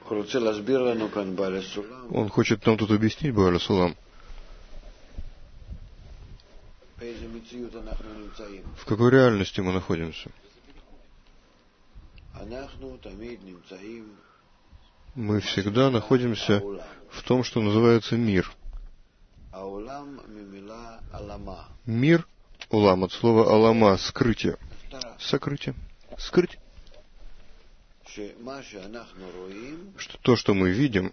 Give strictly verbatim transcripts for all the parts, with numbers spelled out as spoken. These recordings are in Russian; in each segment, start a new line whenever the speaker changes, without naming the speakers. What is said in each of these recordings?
Он хочет нам тут объяснить, Бааль Сулам, в какой реальности мы находимся. Мы всегда находимся в том, что называется мир. Мир, улам, от слова алама, скрытие. Сокрытие. Скрыть. Что то, что мы видим,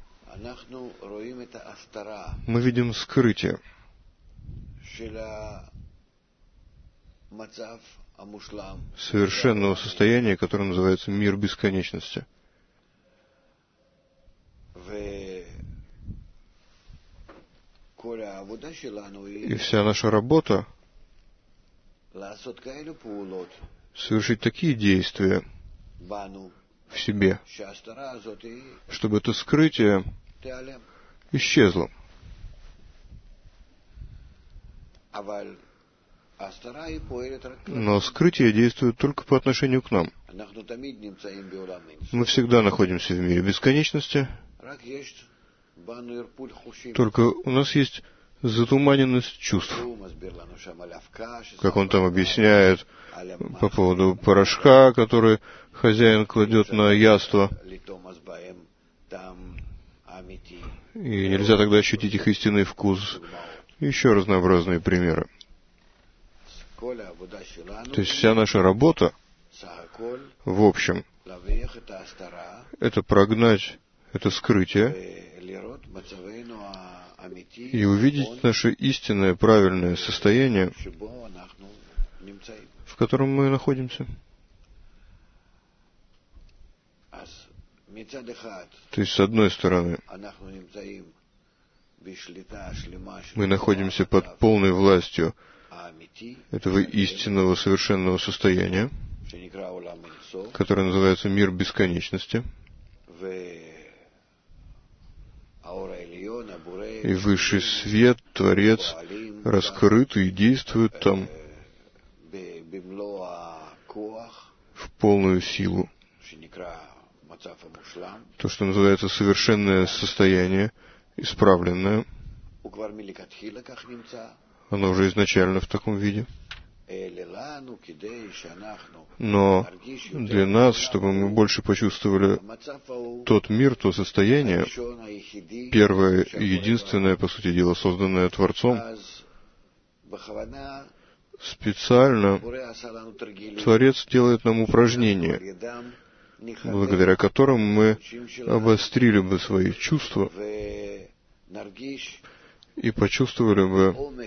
мы видим скрытие совершенного состояния, которое называется мир бесконечности. И вся наша работа совершить такие действия в себе, чтобы это скрытие исчезло. Но скрытие действует только по отношению к нам. Мы всегда находимся в мире бесконечности, только у нас есть затуманенность чувств. Как он там объясняет по поводу порошка, который хозяин кладет на яство, и нельзя тогда ощутить их истинный вкус. И еще разнообразные примеры. То есть вся наша работа, в общем, это прогнать это скрытие и увидеть наше истинное, правильное состояние, в котором мы находимся. То есть, с одной стороны, мы находимся под полной властью этого истинного, совершенного состояния, которое называется мир бесконечности, и высший свет, Творец, раскрытый, действует там в полную силу. То, что называется совершенное состояние, исправленное, оно уже изначально в таком виде. Но для нас, чтобы мы больше почувствовали тот мир, то состояние, первое и единственное, по сути дела, созданное Творцом, специально Творец делает нам упражнения, благодаря которым мы обострили бы свои чувства и почувствовали бы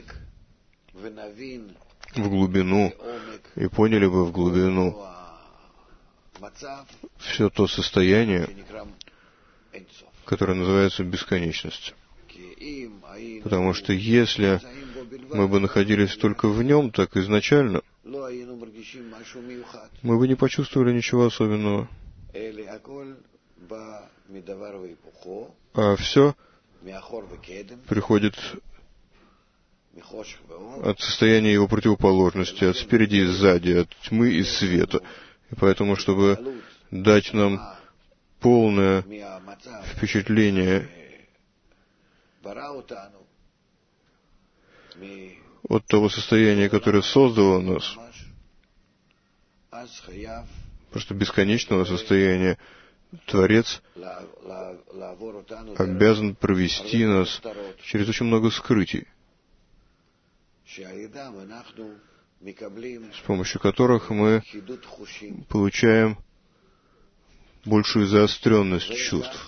в глубину и поняли бы в глубину все то состояние, которое называется бесконечность. Потому что если мы бы находились только в нем, так изначально, мы бы не почувствовали ничего особенного. А все приходит от состояния его противоположности, от спереди и сзади, от тьмы и света. И поэтому, чтобы дать нам полное впечатление от того состояния, которое создало нас, просто бесконечного состояния, Творец обязан провести нас через очень много скрытий, с помощью которых мы получаем большую заостренность чувств.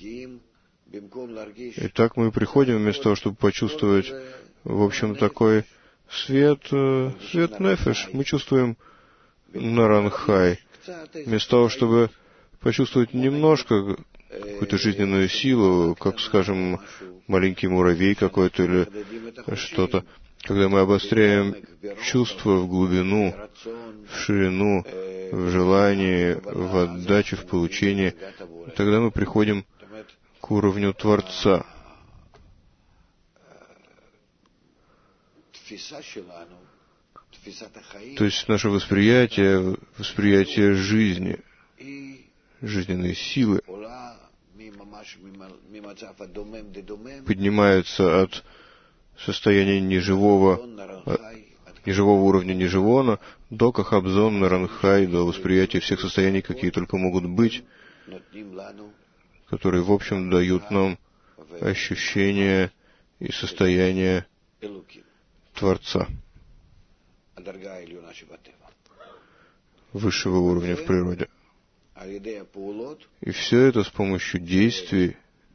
И так мы приходим, вместо того, чтобы почувствовать, в общем, такой свет, свет нефеш, мы чувствуем наранхай. Вместо того, чтобы почувствовать немножко какую-то жизненную силу, как, скажем, маленький муравей какой-то или что-то, когда мы обостряем чувства в глубину, в ширину, в желании, в отдаче, в получении, тогда мы приходим к уровню Творца. То есть наше восприятие, восприятие жизни, жизненной силы поднимается от состояния неживого, неживого уровня неживона до Кахабзон, Наранхай, до восприятия всех состояний, какие только могут быть, которые, в общем, дают нам ощущение и состояние Творца, высшего уровня в природе. И все это с помощью действий,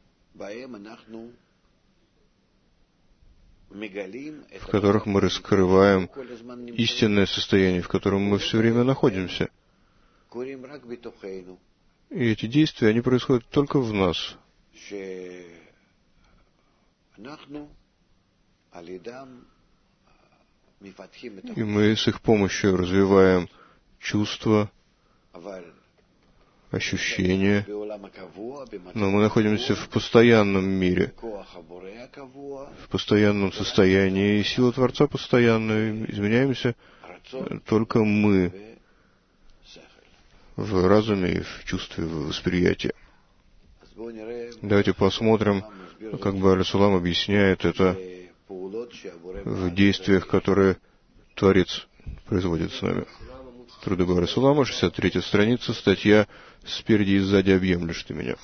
в которых мы раскрываем истинное состояние, в котором мы все время находимся. И эти действия, они происходят только в нас. И мы с их помощью развиваем чувства, ощущения, но мы находимся в постоянном мире, в постоянном состоянии, и сила Творца постоянная, изменяемся только мы в разуме, и в чувстве, в восприятии. Давайте посмотрим, как Бааль Сулам объясняет это в действиях, которые Творец производит с нами. Труды Бааль Сулама, шестьдесят третья страница, статья «Спереди и сзади объемлешь ты меня».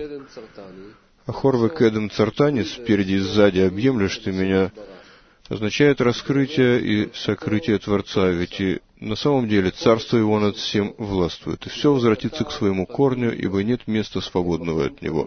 Ахор векедем цартани, спереди и сзади объемлешь ты меня, означает раскрытие и сокрытие Творца, ведь и на самом деле царство его над всем властвует, и все возвратится к своему корню, ибо нет места свободного от него.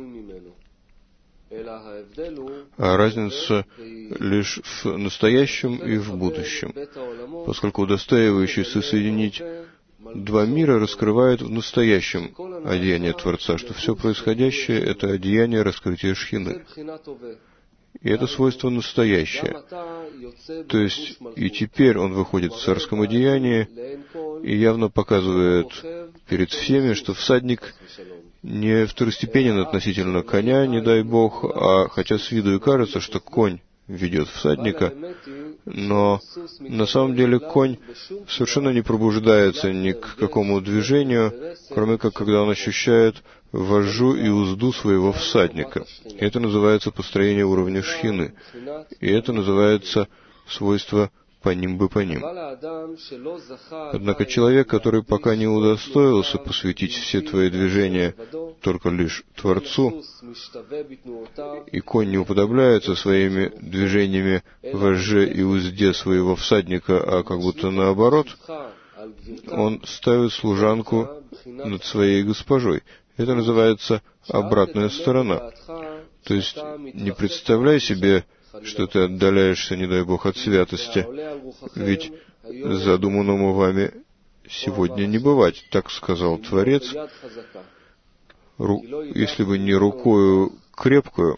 А разница лишь в настоящем и в будущем, поскольку удостаивающийся соединить два мира раскрывает в настоящем одеяние Творца, что все происходящее — это одеяние раскрытия Шхины. И это свойство настоящее. То есть и теперь он выходит в царском одеянии и явно показывает перед всеми, что всадник не второстепенен относительно коня, не дай Бог, а хотя с виду и кажется, что конь ведет всадника, но на самом деле конь совершенно не пробуждается ни к какому движению, кроме как когда он ощущает вожжу и узду своего всадника. И это называется построение уровня Шхины. И это называется свойство паним бы паним. Однако человек, который пока не удостоился посвятить все твои движения только лишь Творцу, и конь не уподобляется своими движениями вожже и узде своего всадника, а как будто наоборот, он ставит служанку над своей госпожой. Это называется обратная сторона. То есть не представляй себе, что ты отдаляешься, не дай Бог, от святости, ведь задуманному вами сегодня не бывать, так сказал Творец. Ру... Если бы не рукою крепкую,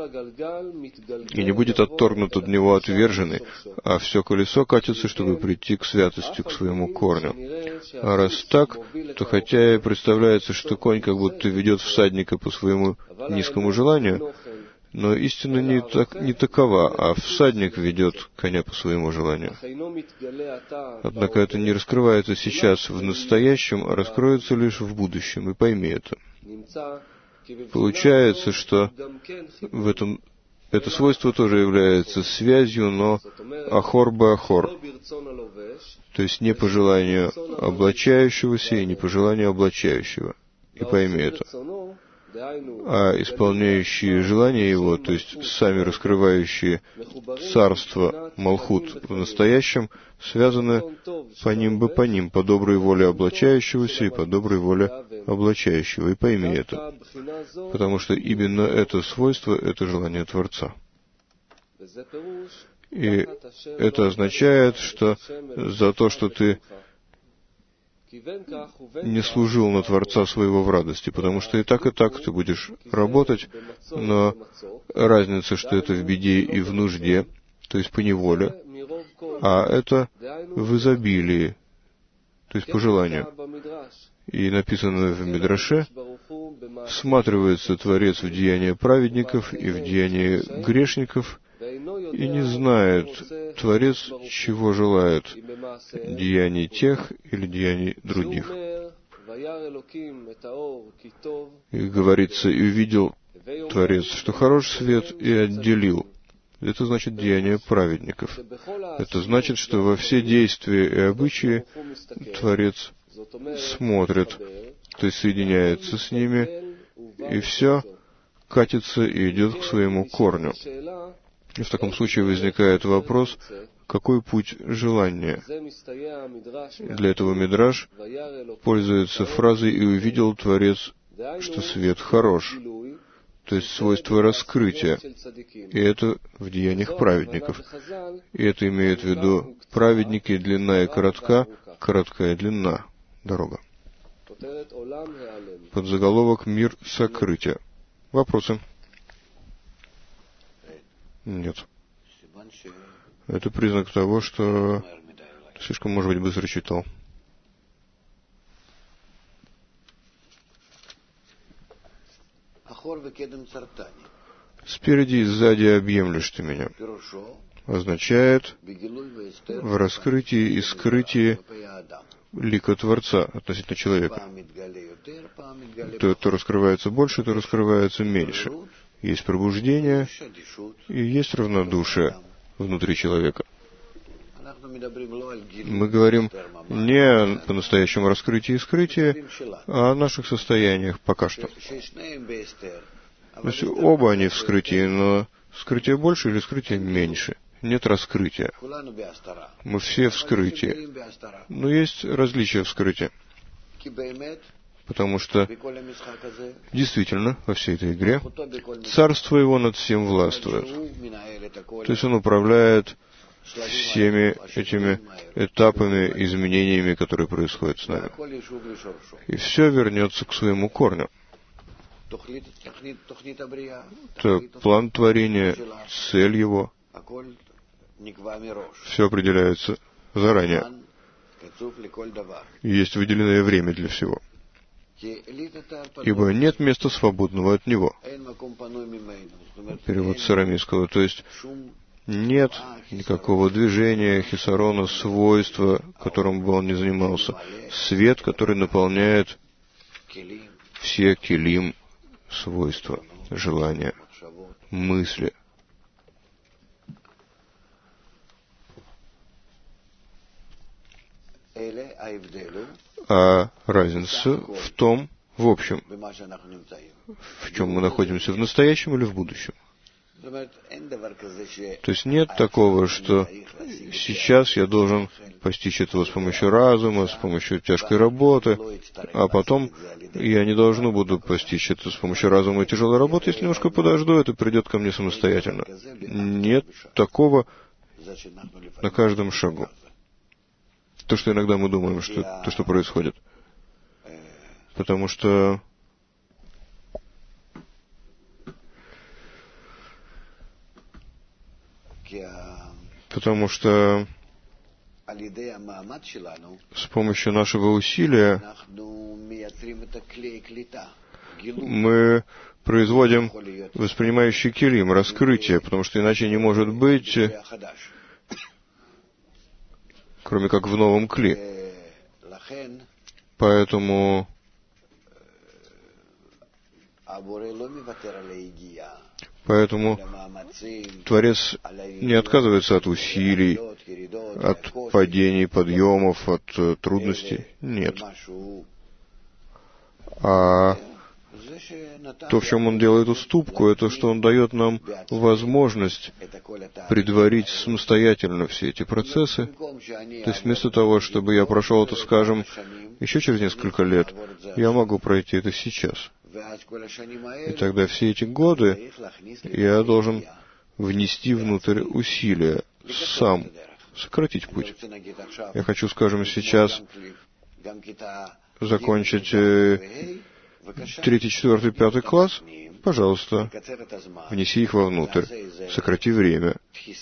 и не будет отторгнут от него отверженный, а все колесо катится, чтобы прийти к святости, к своему корню. А раз так, то хотя и представляется, что конь как будто ведет всадника по своему низкому желанию, но истина не, так, не такова, а всадник ведет коня по своему желанию. Однако это не раскрывается сейчас в настоящем, а раскроется лишь в будущем, и пойми это. Получается, что в этом это свойство тоже является связью, но ахор бы ахор, то есть не по желанию облачающегося и не по желанию облачающего. И пойми это. А исполняющие желания его, то есть сами раскрывающие царство Малхут в настоящем, связаны по ним бы по ним, по доброй воле облачающегося и по доброй воле облачающего. И пойми это, потому что именно это свойство — это желание Творца. И это означает, что за то, что ты не служил на Творца своего в радости, потому что и так, и так ты будешь работать, но разница, что это в беде и в нужде, то есть по неволе, а это в изобилии, то есть по желанию. И написано в Мидраше: всматривается Творец в деяния праведников и в деяния грешников, и не знает Творец, чего желает, деяний тех или деяний других. И говорится, и увидел Творец, что хорош свет, и отделил. Это значит деяние праведников. Это значит, что во все действия и обычаи Творец смотрит, то есть соединяется с ними, и все катится и идет к своему корню. И в таком случае возникает вопрос, какой путь желания? Для этого Мидраш пользуется фразой «и увидел Творец, что свет хорош», то есть свойство раскрытия. И это в деяниях праведников. И это имеет в виду праведники, длина и коротка, короткая длина, дорога. Подзаголовок «Мир сокрытия». Вопросы? Нет. Это признак того, что слишком, может быть, быстро читал. Спереди и сзади объемлешь ты меня. Означает в раскрытии и скрытии лика Творца относительно человека. То, то раскрывается больше, то раскрывается меньше. Есть пробуждение и есть равнодушие внутри человека. Мы говорим не о по-настоящему раскрытии и скрытии, а о наших состояниях пока что. То есть оба они в скрытии, но скрытие больше или скрытие меньше. Нет раскрытия. Мы все в скрытии. Но есть различия в скрытии. Потому что действительно во всей этой игре царство его над всем властвует. То есть он управляет всеми этими этапами, изменениями, которые происходят с нами. И все вернется к своему корню. Это план творения, цель его, все определяется заранее. Есть выделенное время для всего. Ибо нет места свободного от него. Перевод с арамейского. То есть нет никакого движения, хисарона, свойства, которым бы он ни занимался. Свет, который наполняет все келим, свойства, желания, мысли. А разница в том, в общем, в чем мы находимся, в настоящем или в будущем. То есть нет такого, что сейчас я должен постичь этого с помощью разума, с помощью тяжкой работы, а потом я не должен буду постичь это с помощью разума и тяжелой работы, если немножко подожду, это придет ко мне самостоятельно. Нет такого на каждом шагу. То, что иногда мы думаем, что то, что происходит. Потому что Потому что с помощью нашего усилия мы производим воспринимающий келим, раскрытие, потому что иначе не может быть, кроме как в новом кли. Поэтому Поэтому Творец не отказывается от усилий, от падений, подъемов, от э, трудностей. Нет. А то, в чем Он делает уступку, это что Он дает нам возможность предварить самостоятельно все эти процессы. То есть вместо того, чтобы я прошел это, скажем, еще через несколько лет, я могу пройти это сейчас. И тогда все эти годы я должен внести внутрь усилия, сам сократить путь. Я хочу, скажем, сейчас закончить э, третий, четвертый, пятый класс. Пожалуйста, внеси их вовнутрь, сократи время,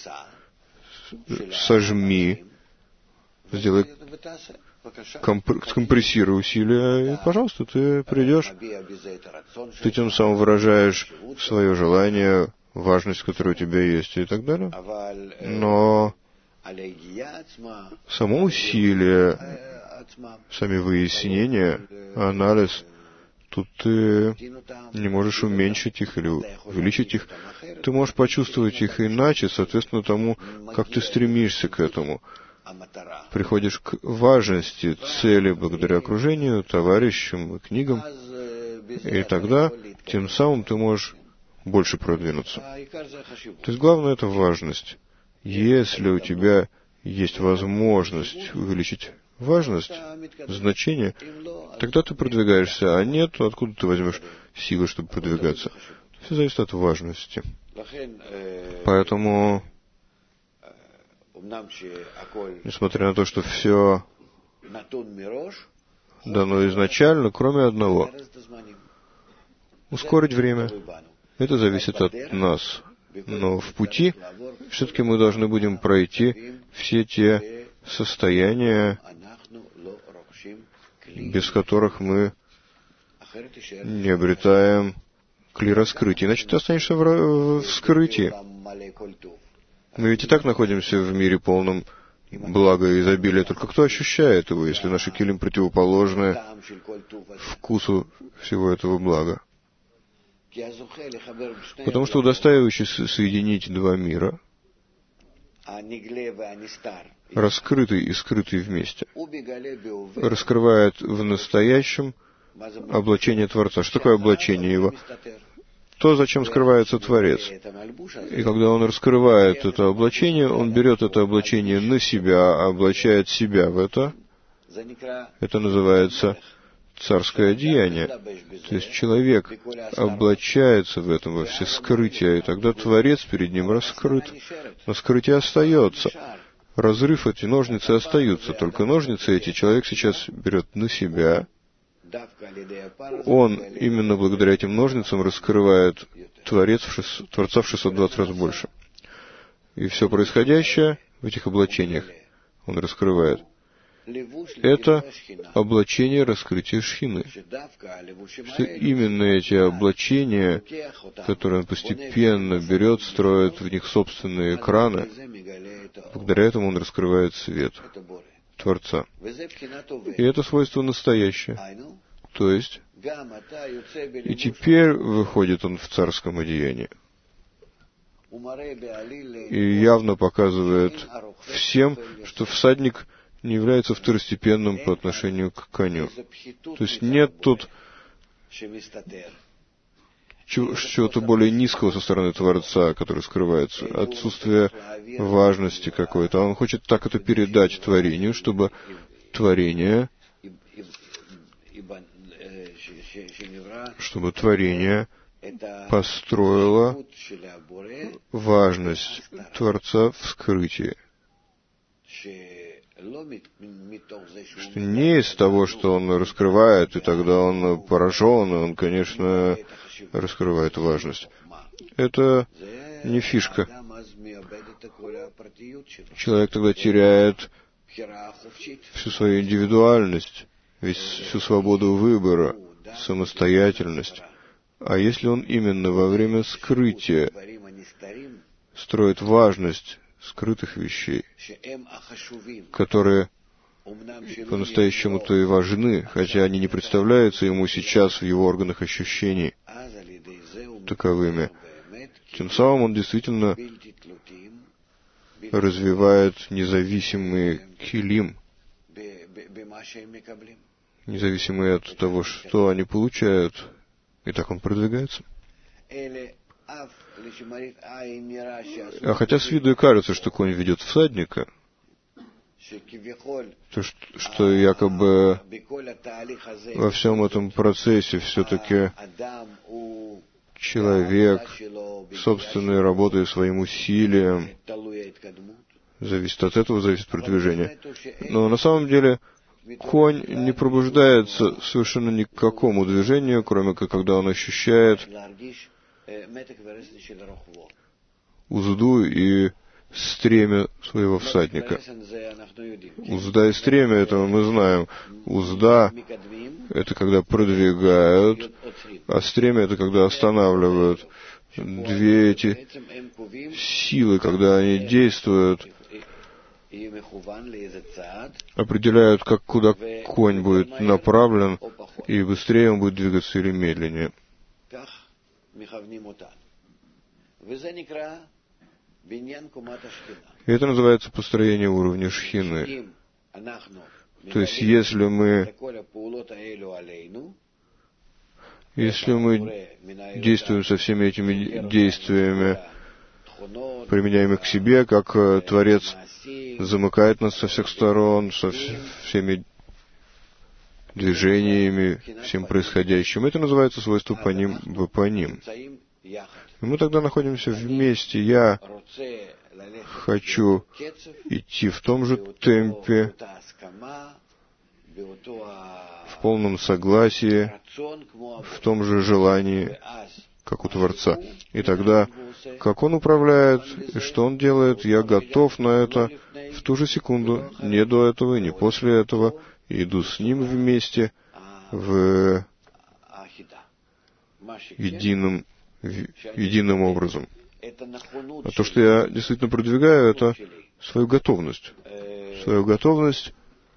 сожми, сделай скомпрессируй усилия, и, пожалуйста, ты придешь. Ты тем самым выражаешь свое желание, важность, которая у тебя есть, и так далее. Но само усилие сами выяснения, анализ, тут ты не можешь уменьшить их или увеличить их. Ты можешь почувствовать их иначе, соответственно тому, как ты стремишься к этому. Приходишь к важности цели благодаря окружению, товарищам и книгам, и тогда тем самым ты можешь больше продвинуться. То есть главное — это важность. Если у тебя есть возможность увеличить важность, значение, тогда ты продвигаешься, а нет, то откуда ты возьмешь силы, чтобы продвигаться? Все зависит от важности. Поэтому, несмотря на то, что все дано изначально, кроме одного — ускорить время. Это зависит от нас. Но в пути все-таки мы должны будем пройти все те состояния, без которых мы не обретаем кли раскрытия. Иначе ты останешься в, в скрытии. Мы ведь и так находимся в мире полном блага и изобилия, только кто ощущает его, если наши килим противоположны вкусу всего этого блага? Потому что удостаивающий соединить два мира, раскрытый и скрытый вместе, раскрывает в настоящем облачение Творца. Что такое облачение его? То, зачем скрывается Творец. И когда он раскрывает это облачение, он берет это облачение на себя, облачает себя в это. Это называется царское одеяние. То есть человек облачается в этом во все скрытия, и тогда Творец перед ним раскрыт. Но скрытие остается. Разрыв, эти ножницы остаются. Только ножницы эти человек сейчас берет на себя. Он именно благодаря этим ножницам раскрывает Творец в шест... Творца в шестьсот двадцать раз больше. И все происходящее в этих облачениях он раскрывает. Это облачение раскрытия Шхины. Что именно эти облачения, которые он постепенно берет, строит в них собственные экраны, благодаря этому он раскрывает свет Творца. И это свойство настоящее. То есть, и теперь выходит он в царском одеянии. И явно показывает всем, что всадник не является второстепенным по отношению к коню. То есть нет тут чего-то более низкого со стороны Творца, который скрывается, отсутствие важности какой-то. Он хочет так это передать творению, чтобы творение, чтобы творение построило важность Творца в скрытии. Что не из того, что он раскрывает, и тогда он поражен, и он, конечно, раскрывает важность. Это не фишка. Человек тогда теряет всю свою индивидуальность, всю свободу выбора, самостоятельность. А если он именно во время скрытия строит важность скрытых вещей, которые по-настоящему-то и важны, хотя они не представляются ему сейчас в его органах ощущений таковыми, тем самым он действительно развивает независимый килим, независимый от того, что они получают, и так он продвигается. А хотя с виду и кажется, что конь ведет всадника, то, что, что якобы во всем этом процессе все-таки человек собственной работой, своим усилием, зависит от этого, зависит продвижение. Но на самом деле конь не пробуждается совершенно ни к какому движению, кроме как когда он ощущает узду и стремя своего всадника. Узда и стремя, этого мы знаем. Узда — это когда продвигают, а стремя — это когда останавливают. Две эти силы, когда они действуют, определяют, как куда конь будет направлен, и быстрее он будет двигаться или медленнее. И это называется построение уровня шхины. То есть, если мы, если мы действуем со всеми этими действиями, применяем их к себе, как Творец замыкает нас со всех сторон, со всеми движениями, всем происходящим, это называется свойство паним вапаним. И мы тогда находимся вместе. Я хочу идти в том же темпе, в полном согласии, в том же желании, как у Творца. И тогда, как Он управляет, и что Он делает, я готов на это в ту же секунду, не до этого, не после этого, и иду с Ним вместе в едином, единым образом. А то, что я действительно продвигаю, это свою готовность. Свою готовность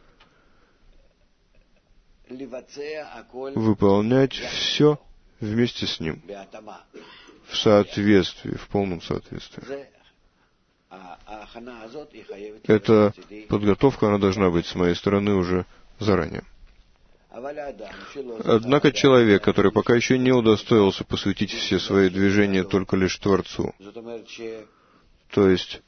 выполнять все вместе с Ним, в соответствии, в полном соответствии. Эта подготовка, она должна быть с моей стороны уже заранее. Однако человек, который пока еще не удостоился посвятить все свои движения только лишь Творцу, то есть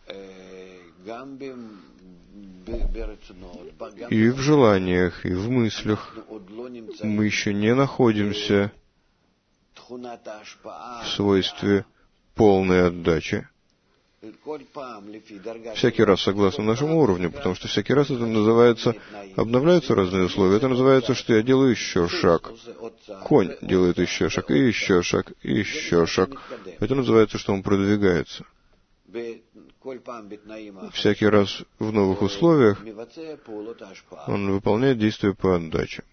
и в желаниях, и в мыслях мы еще не находимся в свойстве полной отдачи. Всякий раз согласно нашему уровню, потому что всякий раз это называется, обновляются разные условия, это называется, что я делаю еще шаг. Конь делает еще шаг, и еще шаг, и еще шаг. Это называется, что он продвигается. Всякий раз в новых условиях он выполняет действия по отдаче.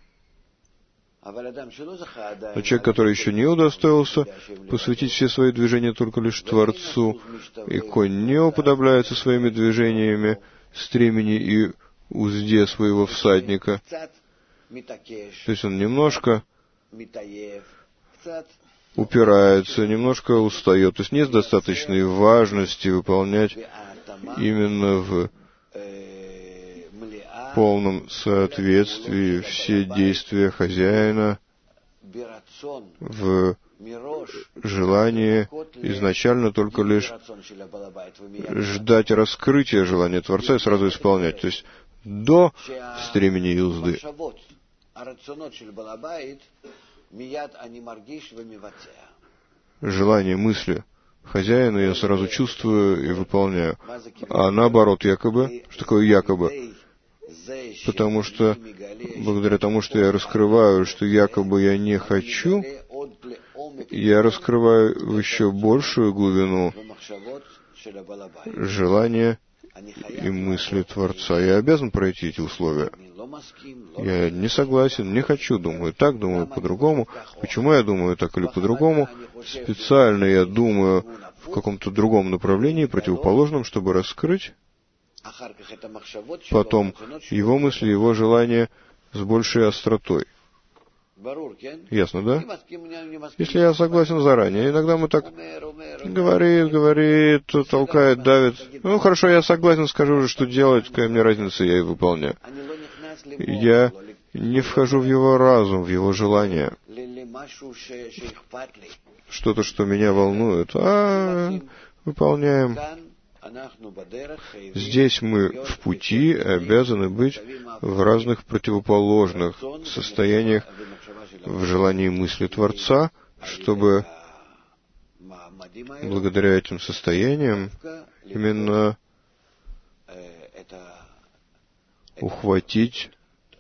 Но человек, который еще не удостоился посвятить все свои движения только лишь Творцу, и конь не уподобляется своими движениями стремени и узде своего всадника, то есть он немножко упирается, немножко устает, то есть нет достаточной важности выполнять именно в полном соответствии все действия хозяина в желании изначально только лишь ждать раскрытия желания Творца и сразу исполнять, то есть до стремени и узды. Желание, мысли хозяина я сразу чувствую и выполняю. А наоборот, якобы, что такое якобы? Потому что, благодаря тому, что я раскрываю, что якобы я не хочу, я раскрываю в еще большую глубину желания и мысли Творца. Я обязан пройти эти условия. Я не согласен, не хочу, думаю так, думаю по-другому. Почему я думаю так или по-другому? Специально я думаю в каком-то другом направлении, противоположном, чтобы раскрыть потом его мысли, его желания с большей остротой. Ясно, да? Если я согласен заранее, иногда мы так говорит, говорит, толкает, давит. Ну, хорошо, я согласен, скажу уже, что делать, какая мне разница, я и выполняю. Я не вхожу в его разум, в его желания. Что-то, что меня волнует. А, выполняем. Здесь мы в пути обязаны быть в разных противоположных состояниях в желании мысли Творца, чтобы благодаря этим состояниям именно ухватить,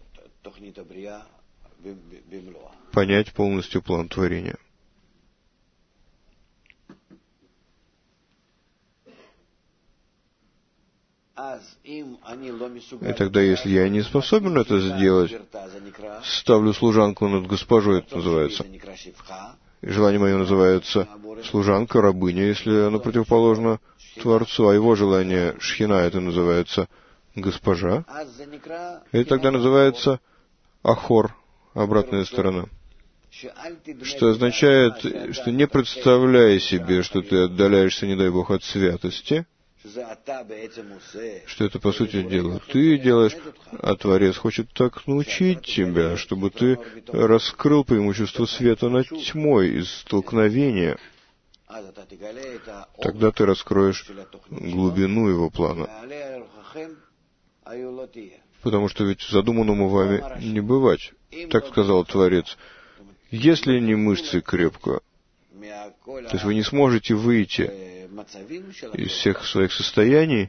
понять полностью план творения. И тогда, если я не способен это сделать, ставлю служанку над госпожой, это называется. желание мое называется служанка, рабыня, если оно противоположно Творцу, а его желание шхина, это называется госпожа, и тогда называется ахор, обратная сторона. Что означает, что не представляй себе, что ты отдаляешься, не дай Бог, от святости, что это, по сути дела, ты делаешь, а Творец хочет так научить тебя, чтобы ты раскрыл преимущество света над тьмой из столкновения. Тогда ты раскроешь глубину его плана. Потому что ведь задуманному вами не бывать. Так сказал Творец. Если не мышцы крепко, то есть вы не сможете выйти из всех своих состояний,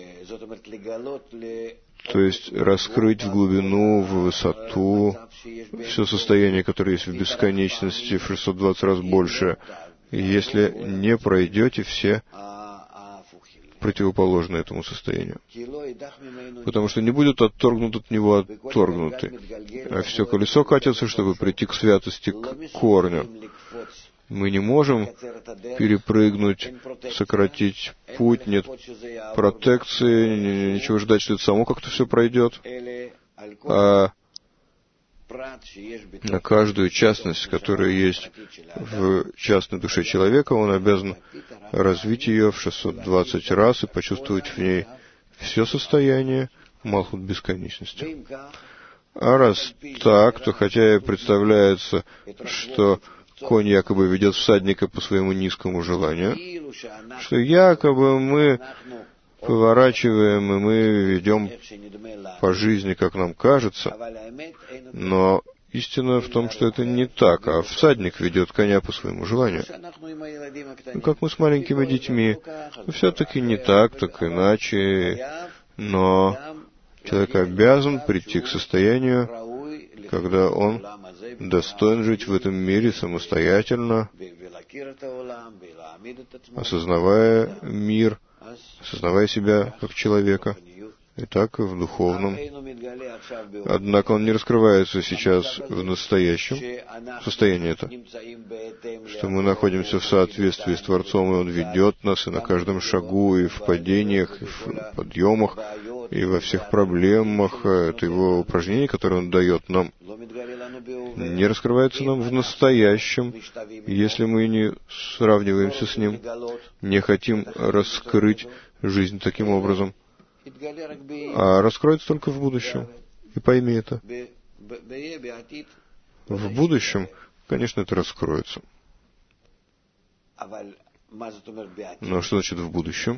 то есть раскрыть в глубину, в высоту, все состояние, которое есть в бесконечности, в шестьсот двадцать раз больше, если не пройдете все противоположные этому состоянию. Потому что не будет отторгнут от него отторгнуты, а все колесо катится, чтобы прийти к святости, к корню. Мы не можем перепрыгнуть, сократить путь, нет протекции, ничего ждать, что это само как-то все пройдет, а на каждую частность, которая есть в частной душе человека, он обязан развить ее в шестьсот двадцать раз и почувствовать в ней все состояние Малхут бесконечности. А раз так, то хотя и представляется, что конь якобы ведет всадника по своему низкому желанию, что якобы мы поворачиваем, и мы ведем по жизни, как нам кажется, но истина в том, что это не так, а всадник ведет коня по своему желанию. Ну, как мы с маленькими детьми, все-таки не так, так иначе, но человек обязан прийти к состоянию, когда он достоин жить в этом мире самостоятельно, осознавая мир, осознавая себя как человека, и так и в духовном. Однако он не раскрывается сейчас в настоящем состоянии это, что мы находимся в соответствии с Творцом, и Он ведет нас и на каждом шагу, и в падениях, и в подъемах, и во всех проблемах. Это Его упражнение, которое Он дает нам, не раскрывается нам в настоящем, если мы не сравниваемся с Ним, не хотим раскрыть жизнь таким образом, а раскроется только в будущем. И пойми это. В будущем, конечно, это раскроется. Но что значит в будущем?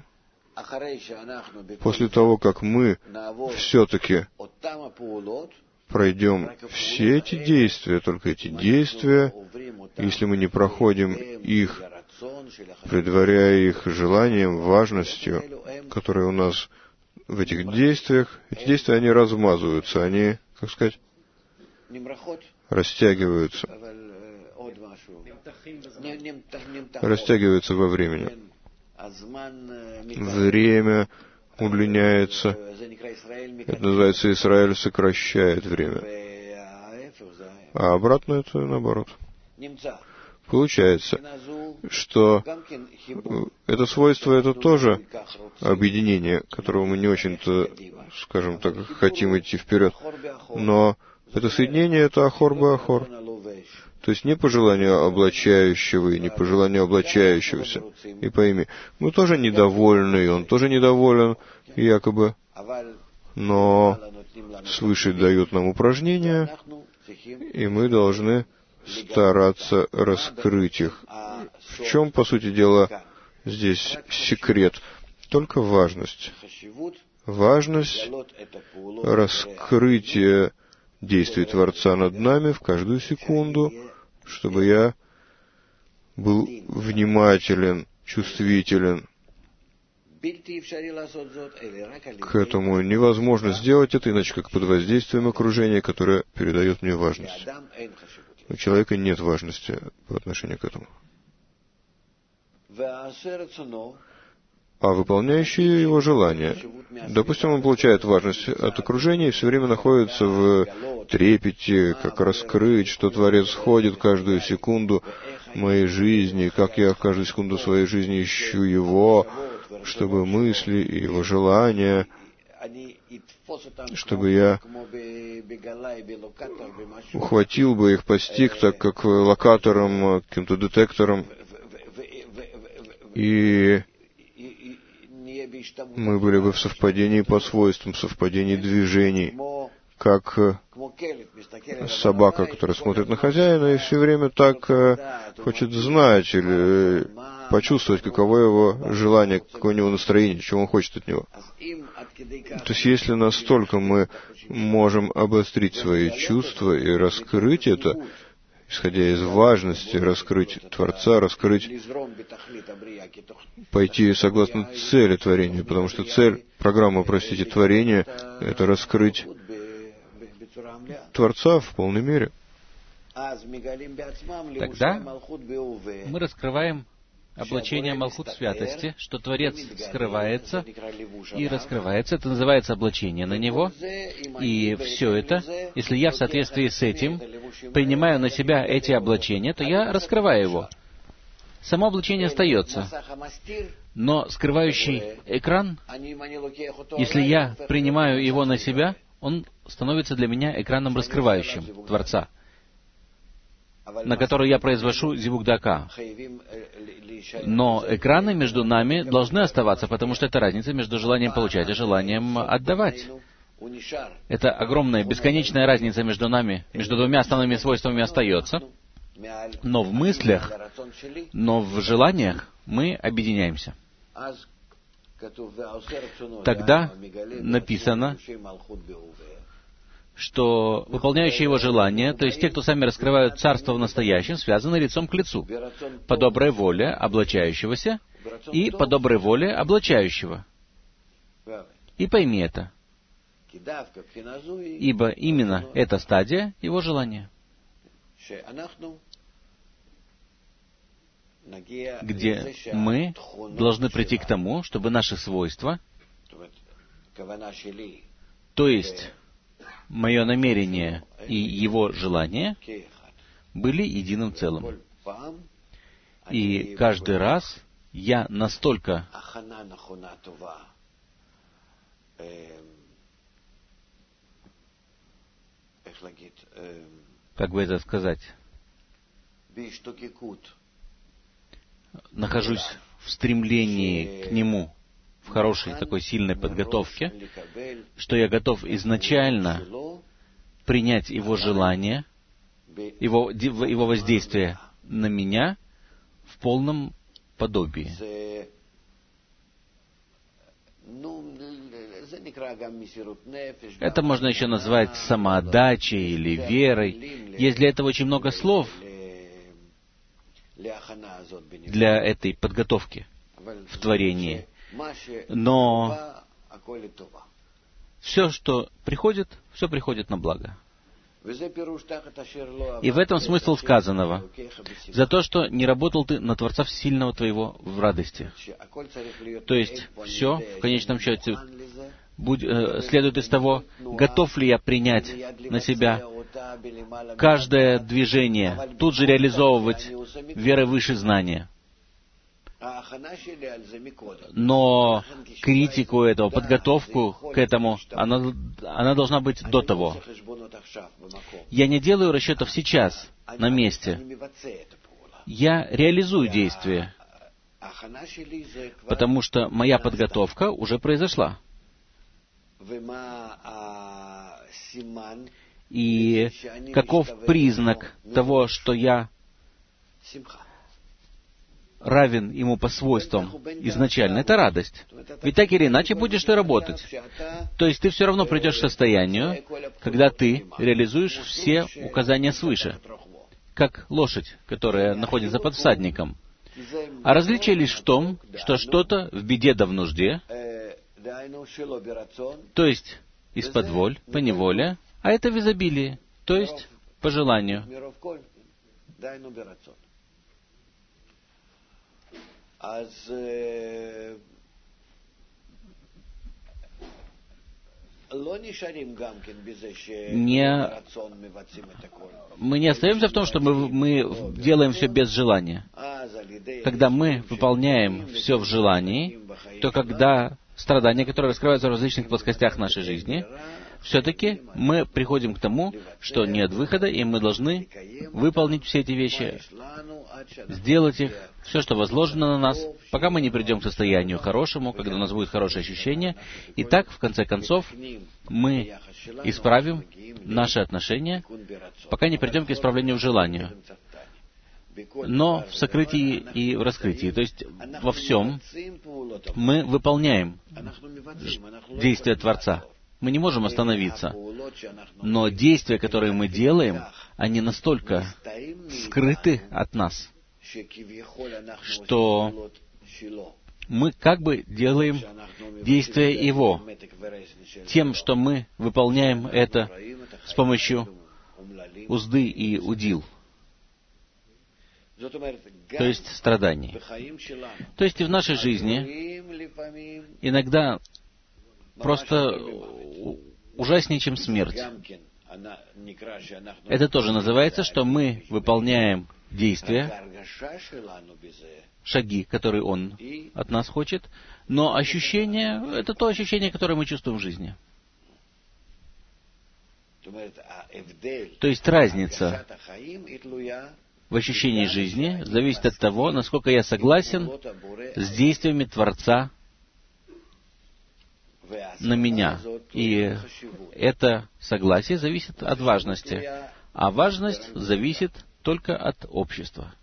После того, как мы все-таки пройдем все эти действия, только эти действия, если мы не проходим их, предваряя их желанием, важностью, которая у нас в этих действиях, эти действия, они размазываются, они, как сказать, растягиваются. Растягиваются во времени. Время удлиняется. Это называется, Израиль сокращает время. А обратно это наоборот. Получается, что это свойство, это тоже объединение, которого мы не очень-то, скажем так, хотим идти вперед. Но это соединение, это ахор бы ахор. То есть не по желанию облачающего и не по желанию облачающегося. И пойми, мы тоже недовольны, и он тоже недоволен, якобы. Но свыше дают нам упражнения, и мы должны стараться раскрыть их. В чем, по сути дела, здесь секрет? Только важность. Важность раскрытия действий Творца над нами в каждую секунду, чтобы я был внимателен, чувствителен к этому. Невозможно сделать это, иначе как под воздействием окружения, которое передает мне важность. У человека нет важности по отношению к этому. А выполняющие его желания, допустим, он получает важность от окружения и все время находится в трепете, как раскрыть, что Творец ходит каждую секунду, моей жизни, как я каждую секунду своей жизни ищу Его, чтобы мысли и Его желания, чтобы я ухватил бы их, постиг, так как локатором, каким-то детектором, и мы были бы в совпадении по свойствам, совпадении движений, как собака, которая смотрит на хозяина и все время так хочет знать или почувствовать, каково его желание, какое у него настроение, чего он хочет от него. То есть, если настолько мы можем обострить свои чувства и раскрыть это, исходя из важности, раскрыть Творца, раскрыть, пойти согласно цели творения, потому что цель, программа, простите, творения, это раскрыть Творца в полной мере.
Тогда мы раскрываем облачение Малхут святости, что Творец скрывается и раскрывается. Это называется облачение на Него. И все это, если я в соответствии с этим принимаю на себя эти облачения, то я раскрываю его. Само облачение остается. Но скрывающий экран, если я принимаю его на себя, он становится для меня экраном раскрывающим Творца, на который я произвожу зивук дака. Но экраны между нами должны оставаться, потому что это разница между желанием получать и желанием отдавать. Это огромная, бесконечная разница между нами, между двумя основными свойствами остается. Но в мыслях, но в желаниях мы объединяемся. Тогда написано, что выполняющие его желания, то есть те, кто сами раскрывают царство в настоящем, связаны лицом к лицу, по доброй воле облачающегося и по доброй воле облачающего. И пойми это, ибо именно эта стадия его желания, где мы должны прийти к тому, чтобы наши свойства, то есть мое намерение и его желание, были единым целым. И каждый раз я настолько как бы это сказать, нахожусь в стремлении к Нему, в хорошей такой сильной подготовке, что я готов изначально принять Его желание, Его, его воздействие на меня в полном подобии. Это можно еще назвать самоотдачей или верой. Есть для этого очень много слов для этой подготовки в творении. Но все, что приходит, все приходит на благо. И в этом смысл сказанного. За то, что не работал ты на Творца Всесильного твоего в радости. То есть, все, в конечном счете, будь, э, следует из того, готов ли я принять на себя каждое движение, тут же реализовывать верой выше знания. Но критику этого, подготовку к этому, она, она должна быть до того. Я не делаю расчетов сейчас, на месте. Я реализую действие, потому что моя подготовка уже произошла. И каков признак того, что я равен ему по свойствам изначально? Это радость. Ведь так или иначе будешь ты работать. То есть ты все равно придешь к состоянию, когда ты реализуешь все указания свыше, как лошадь, которая находится под всадником. А различие лишь в том, что что-то в беде да в нужде, то есть из-под воль, по неволе, а это в изобилии, то есть по желанию. не, мы не остаемся в том, что мы, мы делаем все без желания. Когда мы выполняем все в желании, то когда страдания, которые раскрываются в различных плоскостях нашей жизни, все-таки мы приходим к тому, что нет выхода, и мы должны выполнить все эти вещи, сделать их, все, что возложено на нас, пока мы не придем к состоянию хорошему, когда у нас будет хорошее ощущение. И так, в конце концов, мы исправим наши отношения, пока не придем к исправлению в желании. Но в сокрытии и в раскрытии, то есть во всем, мы выполняем действия Творца. Мы не можем остановиться. Но действия, которые мы делаем, они настолько скрыты от нас, что мы как бы делаем действия Его тем, что мы выполняем это с помощью узды и удил, то есть страданий. То есть и в нашей жизни иногда просто ужаснее, чем смерть. Это тоже называется, что мы выполняем действия, шаги, которые Он от нас хочет, но ощущение — это то ощущение, которое мы чувствуем в жизни. То есть разница в ощущении жизни зависит от того, насколько я согласен с действиями Творца на меня. И это согласие зависит от важности. А важность зависит только от общества.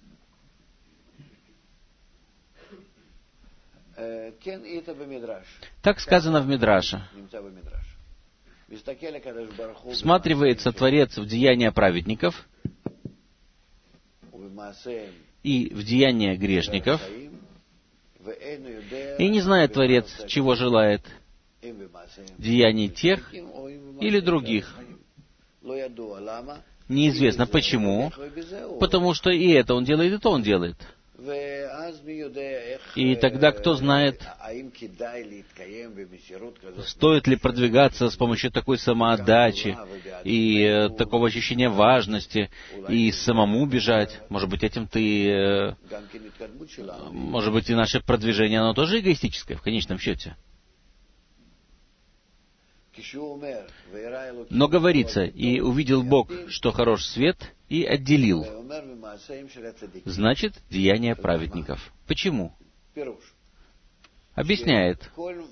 Так сказано в Мидраше. Всматривается Творец в деяния праведников и в деяния грешников, и не знает Творец, чего желает, деяний тех или других. Неизвестно почему, потому что и это Он делает, и то Он делает. И тогда кто знает, стоит ли продвигаться с помощью такой самоотдачи и э, такого ощущения важности, и самому бежать. Может быть, этим ты... Э, может быть, и наше продвижение, оно тоже эгоистическое, в конечном счете. Но говорится, и увидел Бог, что хорош свет, и отделил. Значит, деяния праведников. Почему? Объясняет.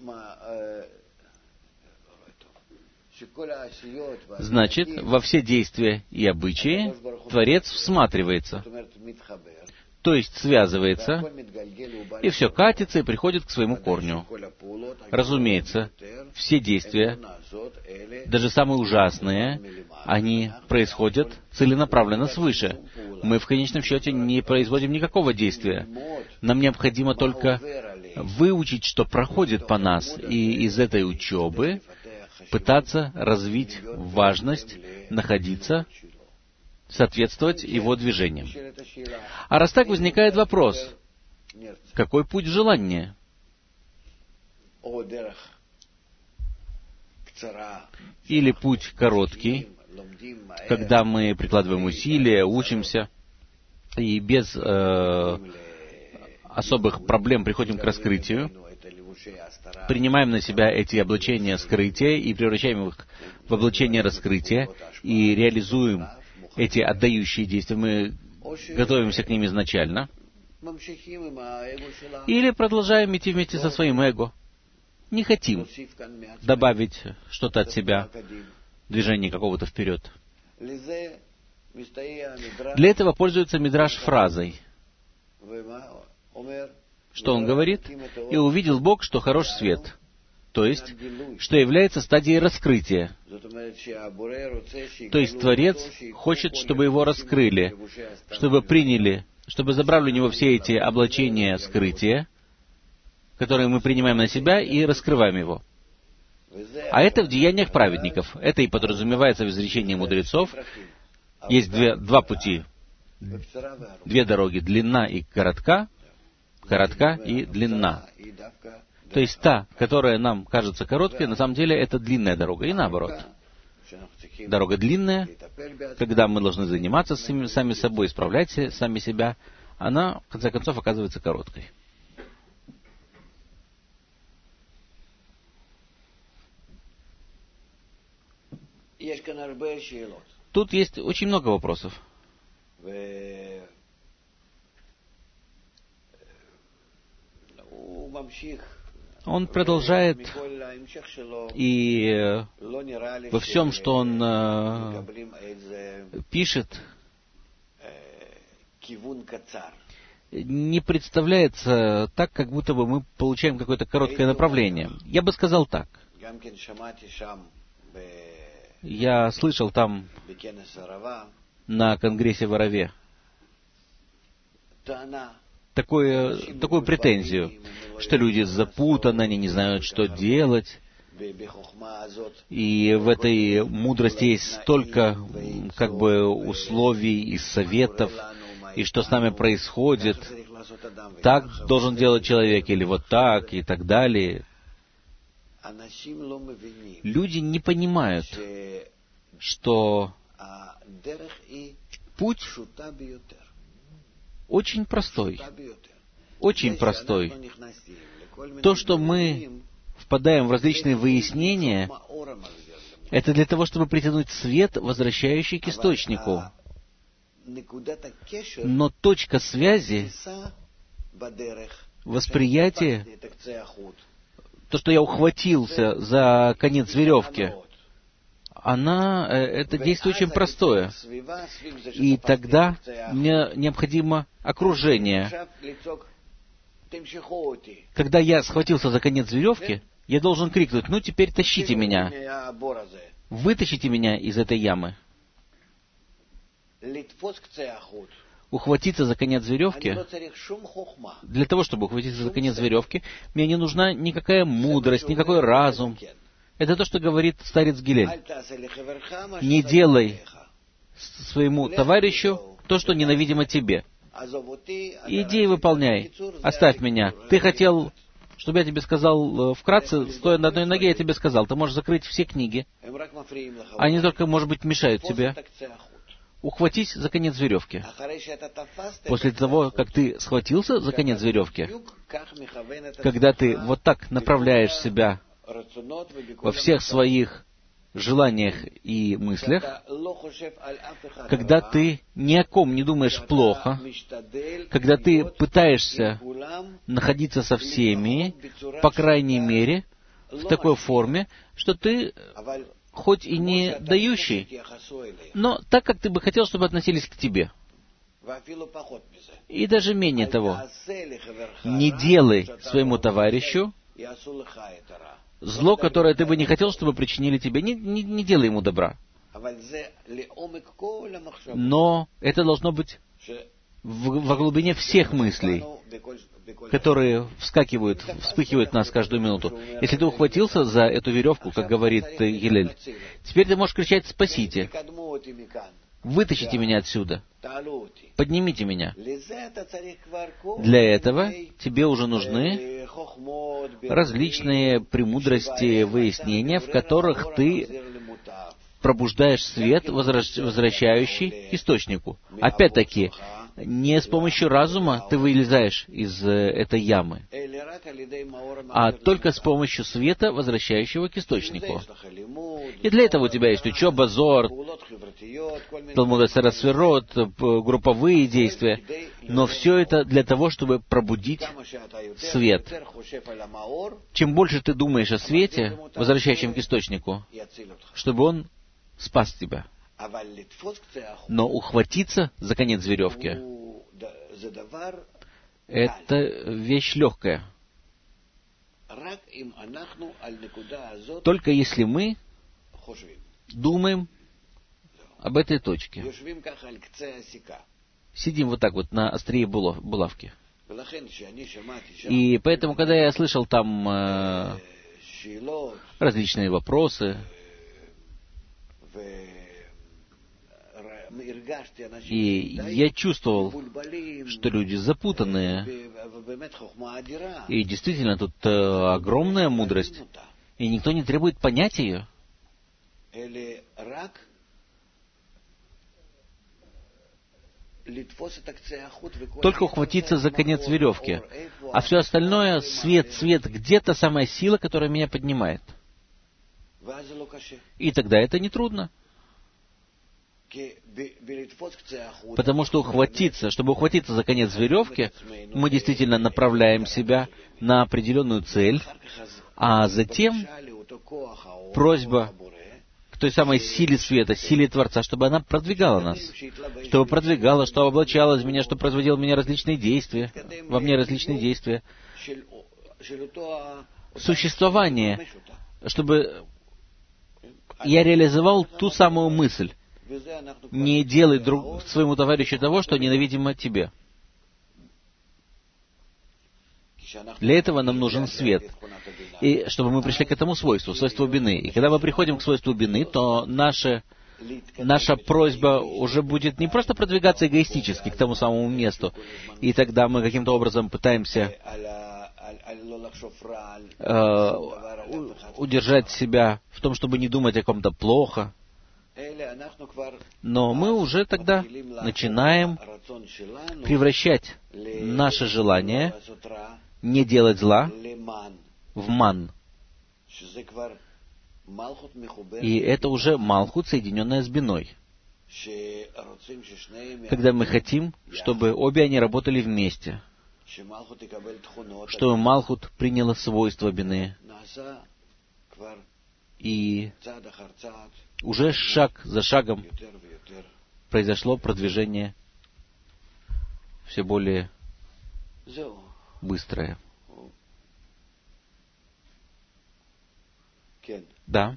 Значит, во все действия и обычаи Творец всматривается, то есть связывается, и все катится и приходит к своему корню. Разумеется, все действия, даже самые ужасные, они происходят целенаправленно свыше. Мы в конечном счете не производим никакого действия. Нам необходимо только выучить, что проходит по нас, и из этой учебы пытаться развить важность, находиться, соответствовать Его движениям. А раз так, возникает вопрос, какой путь желания? Или путь короткий, когда мы прикладываем усилия, учимся, и без э, особых проблем приходим к раскрытию, принимаем на себя эти облачения скрытия и превращаем их в облачение раскрытия, и реализуем эти отдающие действия, мы готовимся к ним изначально, или продолжаем идти вместе со своим эго, не хотим добавить что-то от себя, движение какого-то вперед. Для этого пользуется Мидраш фразой, что он говорит: «И увидел Бог, что хорош свет», то есть, что является стадией раскрытия. То есть, Творец хочет, чтобы его раскрыли, чтобы приняли, чтобы забрали у него все эти облачения скрытия, которые мы принимаем на себя, и раскрываем его. А это в деяниях праведников. Это и подразумевается в изречении мудрецов. Есть две, два пути, две дороги, длинна и коротка, коротка и длинна. То есть та, которая нам кажется короткой, на самом деле это длинная дорога, и наоборот. Дорога длинная, когда мы должны заниматься сами, сами собой, исправлять сами себя, она, в конце концов, оказывается короткой. Тут есть очень много вопросов. Он продолжает, и во всем, что он э, пишет, не представляется так, как будто бы мы получаем какое-то короткое направление. Я бы сказал так. Я слышал там, на Конгрессе в Араве, такое, такую претензию, что люди запутаны, они не знают, что делать. И в этой мудрости есть столько, как бы, условий и советов, и что с нами происходит. Так должен делать человек, или вот так, и так далее. Люди не понимают, что путь очень простой. Очень простой. То, что мы впадаем в различные выяснения, это для того, чтобы притянуть свет, возвращающий к источнику. Но точка связи, восприятие, то, что я ухватился за конец веревки, она, это действие очень простое. И тогда мне необходимо окружение. Когда я схватился за конец веревки, я должен крикнуть: ну теперь тащите меня, вытащите меня из этой ямы. Ухватиться за конец веревки, для того, чтобы ухватиться за конец веревки, мне не нужна никакая мудрость, никакой разум. Это то, что говорит старец Гилель. Не делай своему товарищу то, что ненавидимо тебе. Иди и выполняй. Оставь меня. Ты хотел, чтобы я тебе сказал вкратце, стоя на одной ноге, я тебе сказал. Ты можешь закрыть все книги. Они только, может быть, мешают тебе. Ухватись за конец веревки. После того, как ты схватился за конец веревки, когда ты вот так направляешь себя во всех своих желаниях и мыслях, когда ты ни о ком не думаешь плохо, когда ты пытаешься находиться со всеми, по крайней мере, в такой форме, что ты хоть и не дающий, но так, как ты бы хотел, чтобы относились к тебе. И даже менее того, не делай своему товарищу зло, которое ты бы не хотел, чтобы причинили тебе. Не, не, не делай ему добра. Но это должно быть в, во глубине всех мыслей, которые вскакивают, вспыхивают в нас каждую минуту. Если ты ухватился за эту веревку, как говорит Гилель, теперь ты можешь кричать: «Спасите! Вытащите меня отсюда! Поднимите меня!» Для этого тебе уже нужны различные премудрости, выяснения, в которых ты пробуждаешь свет, возвращающий к источнику. Опять-таки, не с помощью разума ты вылезаешь из этой ямы, а только с помощью света, возвращающего к источнику. И для этого у тебя есть учеба, зор, Талмуд Эсер Сферот, групповые действия. Но все это для того, чтобы пробудить свет. Чем больше ты думаешь о свете, возвращающем к источнику, чтобы он спас тебя. Но ухватиться за конец веревки — это вещь легкая. Только если мы думаем об этой точке. Сидим вот так вот на острие булавки. И поэтому, когда я слышал там э, различные вопросы, и я чувствовал, что люди запутанные, И действительно, тут э, огромная мудрость, и никто не требует понять ее. Только ухватиться за конец веревки, а все остальное — свет, свет, где-то самая сила, которая меня поднимает. И тогда это не трудно. Потому что ухватиться, чтобы ухватиться за конец веревки, мы действительно направляем себя на определенную цель, а затем просьба к той самой силе света, силе Творца, чтобы она продвигала нас, чтобы продвигала, что облачала из меня, что производила в меня различные действия, во мне различные действия, существование, чтобы я реализовал ту самую мысль: не делай друг, своему товарищу того, что ненавидимо тебе. Для этого нам нужен свет. И чтобы мы пришли к этому свойству, свойству бины. И когда мы приходим к свойству бины, то наша, наша просьба уже будет не просто продвигаться эгоистически к тому самому месту. И тогда мы каким-то образом пытаемся э, удержать себя в том, чтобы не думать о ком-то плохо. Но мы уже тогда начинаем превращать наше желание не делать зла в ман. И это уже Малхут, соединенная с биной. Когда мы хотим, чтобы обе они работали вместе, чтобы Малхут приняла свойства бины, и уже шаг за шагом произошло продвижение все более быстрое. Да.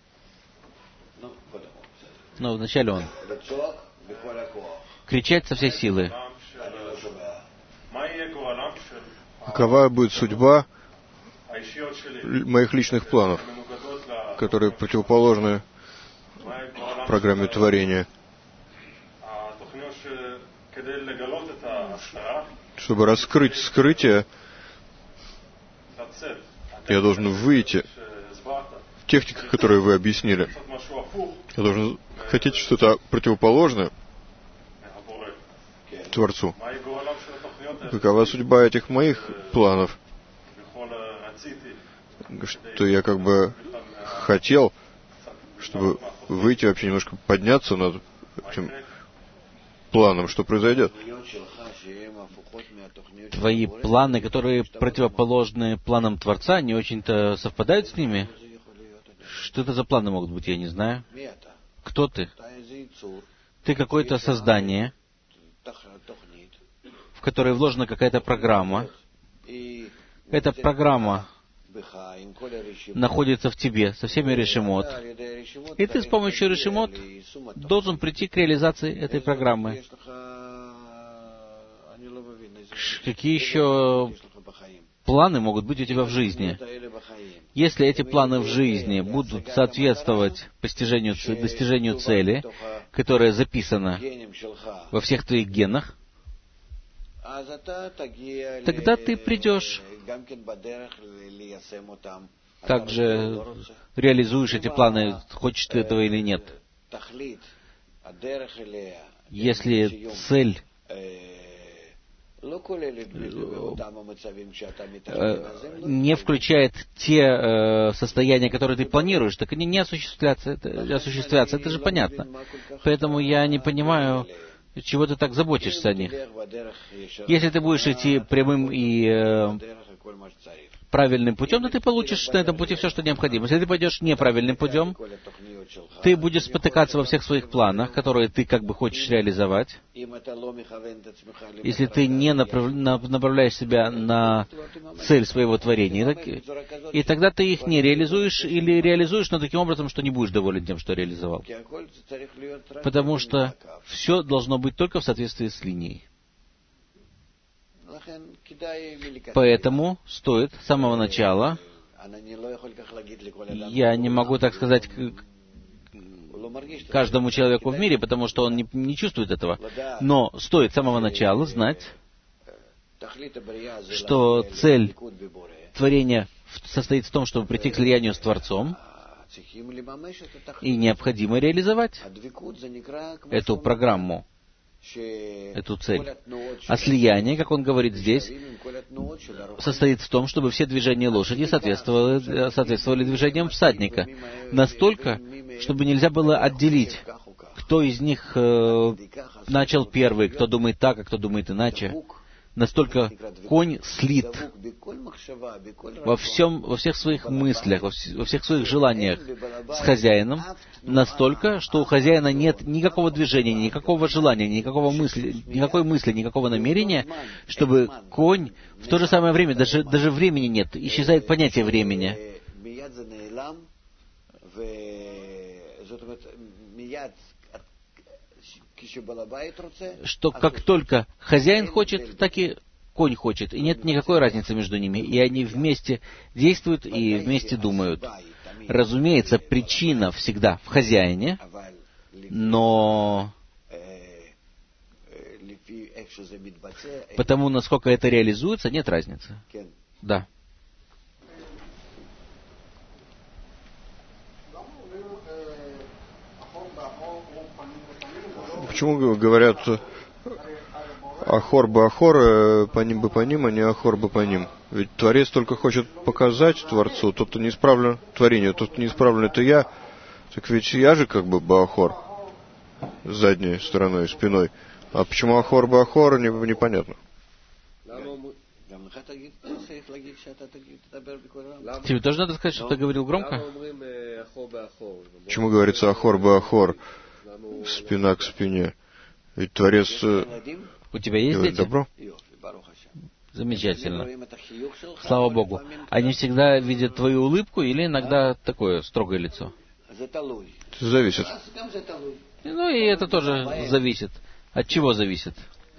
Но вначале он кричать со всей силы.
Какова будет судьба моих личных планов, которые противоположны программе творения? Чтобы раскрыть скрытие, я должен выйти в техниках, которые вы объяснили. Я должен хотеть что-то противоположное Творцу. Какова судьба этих моих планов? Что я как бы хотел, чтобы выйти, вообще немножко подняться над этим планом, что произойдет?
Твои планы, которые противоположны планам Творца, не очень-то совпадают с ними? Что это за планы могут быть, я не знаю. Кто ты? Ты какое-то создание, в которое вложена какая-то программа. Эта программа находится в тебе со всеми решимот. И ты с помощью решимот должен прийти к реализации этой программы. Какие еще планы могут быть у тебя в жизни? Если эти планы в жизни будут соответствовать постижению, достижению цели, которая записана во всех твоих генах, тогда ты придешь, также реализуешь эти планы, хочешь ты этого или нет. Если цель не включает те э, состояния, которые ты планируешь, так они не осуществляться, это, осуществляться, это же понятно. Поэтому я не понимаю, чего ты так заботишься о них. Если ты будешь идти прямым и э, правильным путем, то ты получишь на этом пути все, что необходимо. Если ты пойдешь неправильным путем, ты будешь спотыкаться во всех своих планах, которые ты как бы хочешь реализовать. Если ты не направ... направляешь себя на цель своего творения, так... и тогда ты их не реализуешь или реализуешь, но таким образом, что не будешь доволен тем, что реализовал. Потому что все должно быть только в соответствии с линией. Поэтому стоит с самого начала, я не могу так сказать каждому человеку в мире, потому что он не, не чувствует этого, но стоит с самого начала знать, что цель творения состоит в том, чтобы прийти к слиянию с Творцом, и необходимо реализовать эту программу, эту цель. А слияние, как он говорит здесь, состоит в том, чтобы все движения лошади соответствовали, соответствовали движениям всадника. Настолько, чтобы нельзя было отделить, кто из них э, начал первый, кто думает так, а кто думает иначе. Настолько конь слит во всем, во всех своих мыслях, во, вс- во всех своих желаниях с хозяином, настолько, что у хозяина нет никакого движения, никакого желания, никакого мысли, никакой мысли, никакого намерения, чтобы конь в то же самое время, даже, даже времени нет, исчезает понятие времени. Что как только хозяин хочет, так и конь хочет. И нет никакой разницы между ними. И они вместе действуют и вместе думают. Разумеется, причина всегда в хозяине, но потому, насколько это реализуется, нет разницы. Да.
Почему говорят ахор бы ахор, по ним бы по ним, а не ахор бы по ним? Ведь Творец только хочет показать Творцу, тот, кто не исправлен творение, тот, кто не исправлен, это я. Так ведь я же как бы баахор, задней стороной, спиной. А почему ахор бы ахор, непонятно.
Тебе тоже надо сказать, что ты говорил громко?
Почему говорится ахор бы ахор? Спина к спине. Ведь Творец
У тебя есть
делает
дети?
добро.
Замечательно. Слава Богу. Они всегда видят твою улыбку или иногда такое строгое лицо?
Это зависит.
Ну и это тоже зависит. От чего зависит?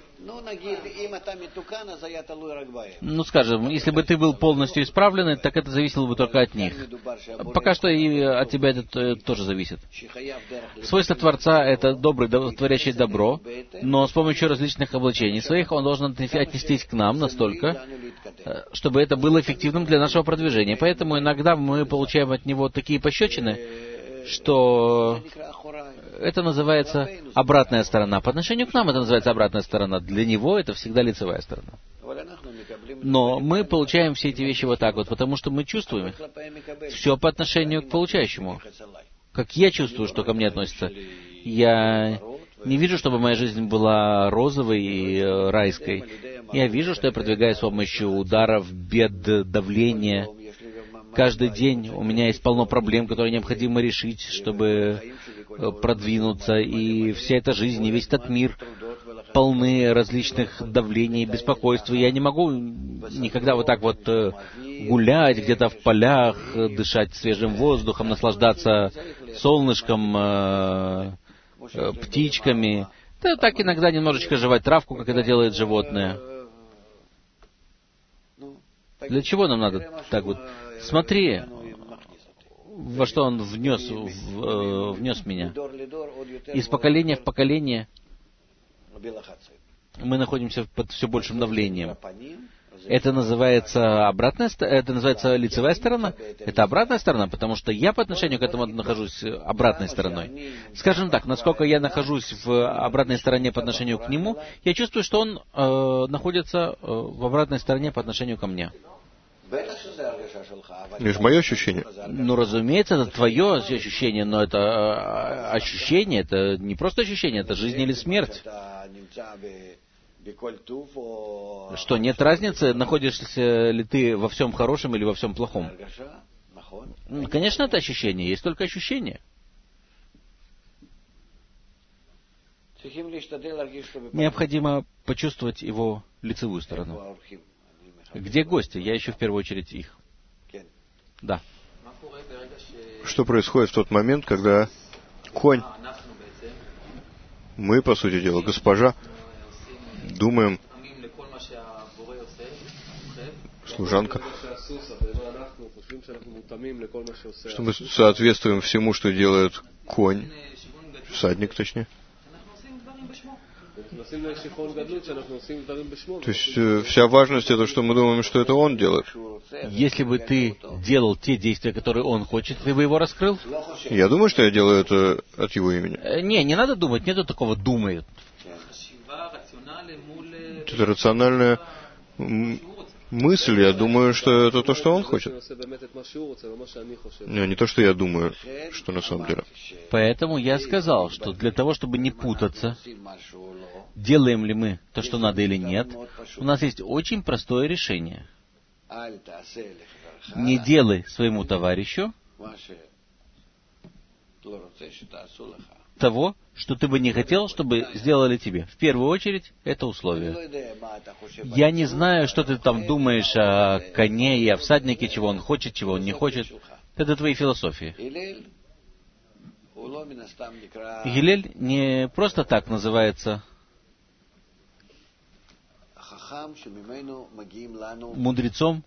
Ну, скажем, если бы ты был полностью исправленный, так это зависело бы только от них. Пока что и от тебя это тоже зависит. Свойство Творца — это добрый, творящий добро, но с помощью различных облачений своих он должен отнестись к нам настолько, чтобы это было эффективным для нашего продвижения. Поэтому иногда мы получаем от него такие пощечины, что это называется обратная сторона. По отношению к нам это называется обратная сторона. Для него это всегда лицевая сторона. Но мы получаем все эти вещи вот так вот, потому что мы чувствуем их. Все по отношению к получающему. Как я чувствую, что ко мне относится. Я не вижу, чтобы моя жизнь была розовой и райской. Я вижу, что я продвигаюсь с помощью ударов, бед, давления. Каждый день у меня есть полно проблем, которые необходимо решить, чтобы продвинуться. И вся эта жизнь, и весь этот мир полны различных давлений, беспокойств. Я не могу никогда вот так вот гулять где-то в полях, дышать свежим воздухом, наслаждаться солнышком, птичками. Да так иногда немножечко жевать травку, как это делает животное. Для чего нам надо так вот? Смотри, во что он внес, в, внес меня. Из поколения в поколение мы находимся под все большим давлением. Это называется обратная, это называется лицевая сторона. Это обратная сторона, потому что я по отношению к этому нахожусь обратной стороной. Скажем так, насколько я нахожусь в обратной стороне по отношению к нему, я чувствую, что он э, находится э, в обратной стороне по отношению ко мне.
Это же мое ощущение.
Ну, разумеется, это твое ощущение, но это э, ощущение, это не просто ощущение, это жизнь или смерть. Что, нет разницы, находишься ли ты во всем хорошем или во всем плохом? Конечно, это ощущение, есть только ощущение. Необходимо почувствовать его лицевую сторону. Где гости? Я ищу в первую очередь их. Да.
Что происходит в тот момент, когда конь, мы, по сути дела, госпожа, думаем, служанка, что мы соответствуем всему, что делает конь, всадник, точнее. То есть э, вся важность это, что мы думаем, что это он делает.
Если бы ты делал те действия, которые он хочет, ты бы его раскрыл?
Я думаю, что я делаю это от его имени.
Э, Не, не надо думать, нету такого «думает».
Это рациональная м, мысль. Я думаю, что это то, что он хочет. Не, не то, что я думаю, что на самом деле.
Поэтому я сказал, что для того, чтобы не путаться, делаем ли мы то, что надо или нет, у нас есть очень простое решение. Не делай своему товарищу того, что ты бы не хотел, чтобы сделали тебе. В первую очередь, это условие. Я не знаю, что ты там думаешь о коне и о всаднике, чего он хочет, чего он не хочет. Это твои философии. Гилель не просто так называется мудрецом,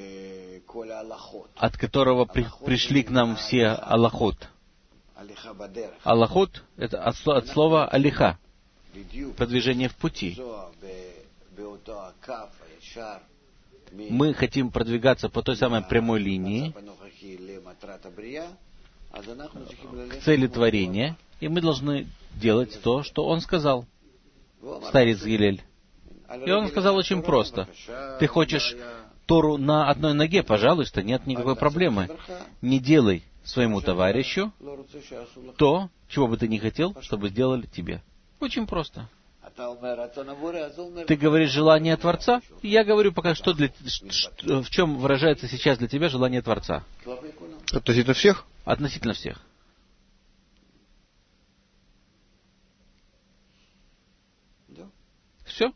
от которого при, пришли к нам все алахот. Алахот — это от, от слова алиха, продвижение в пути. Мы хотим продвигаться по той самой прямой линии к цели творения, и мы должны делать то, что он сказал, старец Гилель. И он сказал очень просто. Ты хочешь Тору на одной ноге? Пожалуйста, нет никакой проблемы. Не делай своему товарищу то, чего бы ты не хотел, чтобы сделали тебе. Очень просто. Ты говоришь желание Творца? Я говорю пока, что для, что, в чем выражается сейчас для тебя желание Творца.
Относительно всех?
Относительно всех. Все.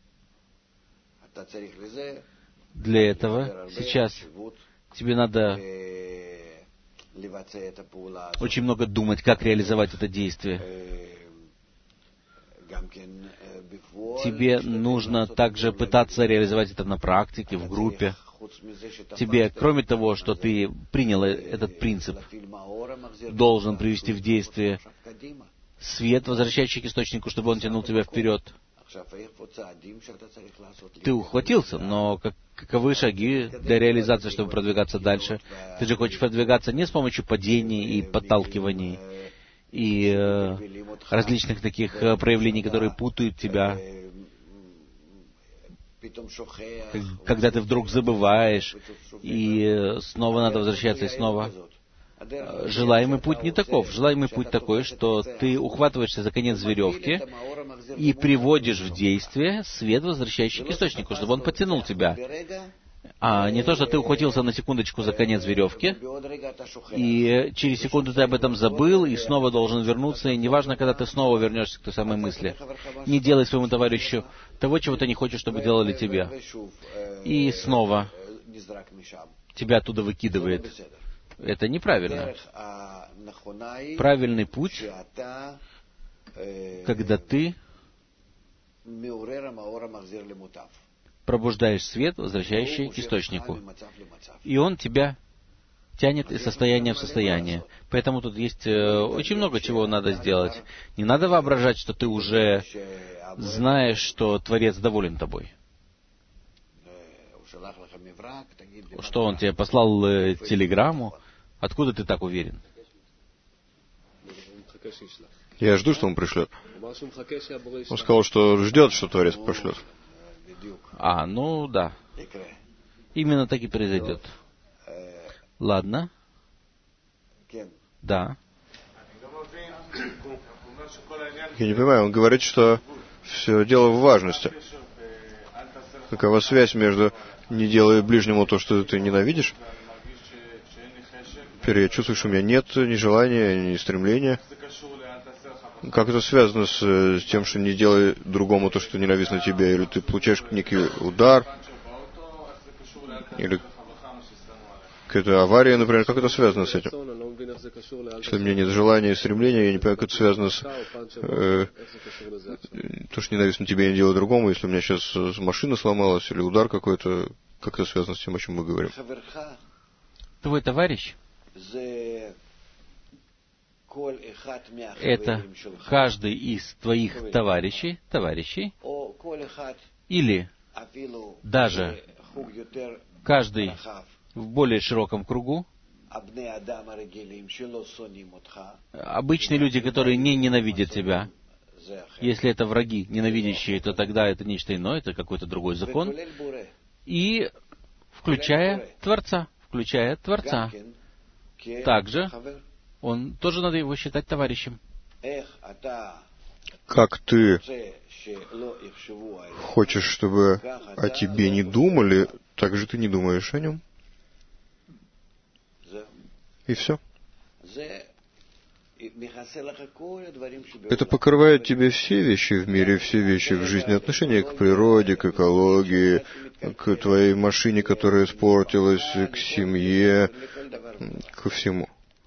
Для этого сейчас тебе надо очень много думать, как реализовать это действие. Тебе нужно также пытаться реализовать это на практике, в группе. Тебе, кроме того, что ты принял этот принцип, должен привести в действие свет, возвращающий к источнику, чтобы он тянул тебя вперед. Ты ухватился, но как, каковы шаги для реализации, чтобы продвигаться дальше? Ты же хочешь продвигаться не с помощью падений и подталкиваний, и э, различных таких э, проявлений, которые путают тебя, когда ты вдруг забываешь, и э, снова надо возвращаться, и снова. Желаемый путь не таков. Желаемый путь такой, что ты ухватываешься за конец веревки и приводишь в действие свет, возвращающий к источнику, чтобы он подтянул тебя. А не то, что ты ухватился на секундочку за конец веревки, и через секунду ты об этом забыл, и снова должен вернуться, и неважно, когда ты снова вернешься к той самой мысли. Не делай своему товарищу того, чего ты не хочешь, чтобы делали тебе. И снова тебя оттуда выкидывает. Это неправильно. Правильный путь, когда ты пробуждаешь свет, возвращающий к источнику. И он тебя тянет из состояния в состояние. Поэтому тут есть э, очень много чего надо сделать. Не надо воображать, что ты уже знаешь, что Творец доволен тобой. Что он тебе послал э, телеграмму? Откуда ты так уверен?
Я жду, что он пришлет. Он сказал, что ждет, что Творец пошлет.
А, ну да. Именно так и произойдет. Ладно. Да.
Я не понимаю, он говорит, что все дело в важности. Какова связь между «не делай ближнему то, что ты ненавидишь»? Теперь я чувствую, что у меня нет ни желания, ни стремления. Как это связано с, с тем, что не делай другому то, что ненавистно тебе? Или ты получаешь некий удар? Или какая-то авария, например? Как это связано с этим? Если у меня нет желания и стремления, я не понимаю, как это связано с... Э, то, что ненавистно тебе, я не делаю другому. Если у меня сейчас машина сломалась или удар какой-то, как это связано с тем, о чем мы говорим?
Твой товарищ это каждый из твоих товарищей, товарищей, или даже каждый в более широком кругу, обычные люди, которые не ненавидят тебя. Если это враги, ненавидящие, то тогда это нечто иное, это какой-то другой закон. И включая Творца, включая Творца. Также он тоже надо его считать товарищем.
Как ты хочешь, чтобы о тебе не думали, так же ты не думаешь о нем. И все. Это покрывает тебе все вещи в мире, все вещи в жизни, отношение к природе, к экологии, к твоей машине, которая испортилась, к семье, ко всему.